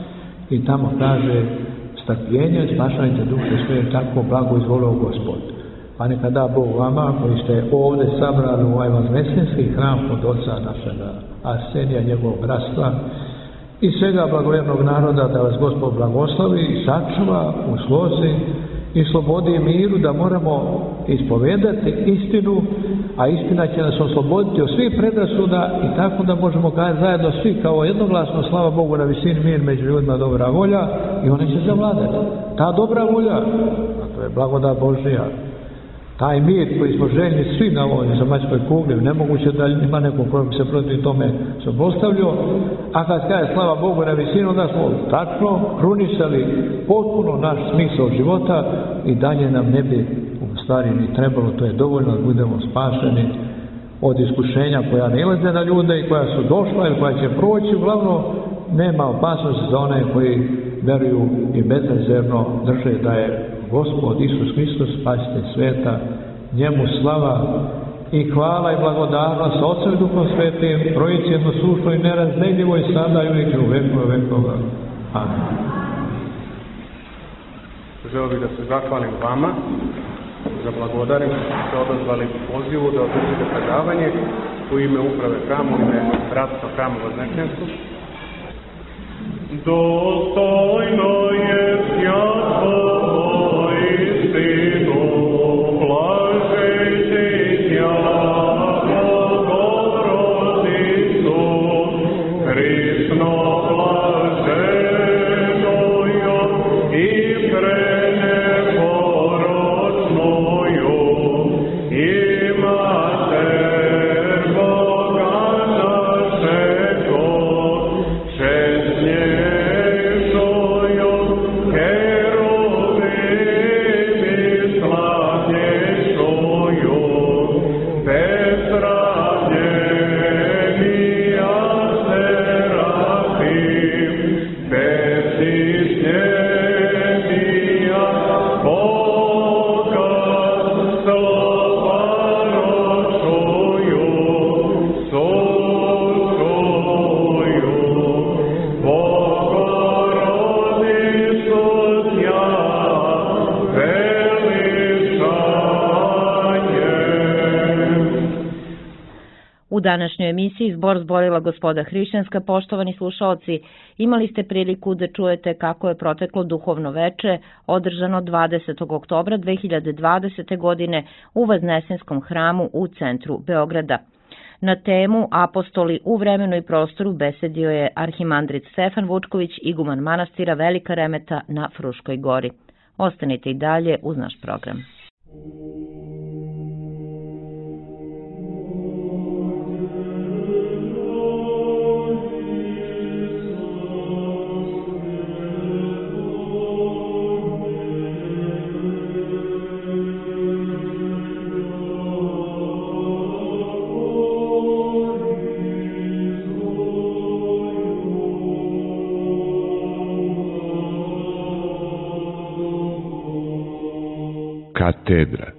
S5: i tamo kaže strpljenjem spašavajte duše svoje, tako blago izvolio Gospod. Pa neka da Bog vama koji ste ovdje sabrali u ovaj vaznesenski hram od oca našega Arsenija, njegovog bratstva i svega blagovjernog naroda, da vas Gospod blagoslovi i sačuva u slozi i slobodi i miru, da moramo ispovedati istinu, a istina će nas osloboditi od svih predrasuda i tako da možemo kazati zajedno svi kao jednoglasno slava Bogu na visini, mir među ljudima, dobra volja i ona će zavladati. Ta dobra volja, a to je blagodat Božija, taj mir koji smo željni svi na ovoj zemaljskoj kugli, nemoguće da ima neko koji bi se protiv tome suprotstavljao, a kad kaže slava Bogu na visinu, onda smo tačno krunisali potpuno naš smisao života i dalje nam ne bi u stvari ni trebalo, to je dovoljno da budemo spašeni od iskušenja koja ne ilaze na ljude i koja su došla ili koja će proći, uglavnom nema opasnosti za one koji veruju i bezrezervno drže da je Gospod Isus Hristos, spasitelj sveta, njemu slava i hvala i blagodarnost sa Otcem i Duhom Svetim, trojici jednosušno i nerazdjeljivo i sada i uvijek u vekove vekova. Amen.
S4: Želio bih da se zahvalim vama za blagodarim što ste odazvali pozivu da održite predavanje u ime uprave hramu, u ime bratstva hramu Vaznesenskog. Dostojno je svjetlo istinu, blažejte tjavo dobrodicu, Hrisno blaženoju i preneporočnoju, i Mater Boga našego, čestnješoju, heruvim slavnješoju, bezranjenija serafim, bezisnjenija Boga slavaročuju, sučuju, Bogorodicu tja veličanje.
S3: U današnjoj emisiji Zbor zborila Gospoda Hrišćanska, poštovani slušaoci, imali ste priliku da čujete kako je proteklo duhovno veče održano dvadesetog oktobra dve hiljade dvadesete. godine u Vaznesenskom hramu u centru Beograda. Na temu Apostoli u vremenu i prostoru besedio je arhimandrit Stefan Vučković, iguman manastira Velika Remeta na Fruškoj gori. Ostanite i dalje uz naš program.
S1: Katedra.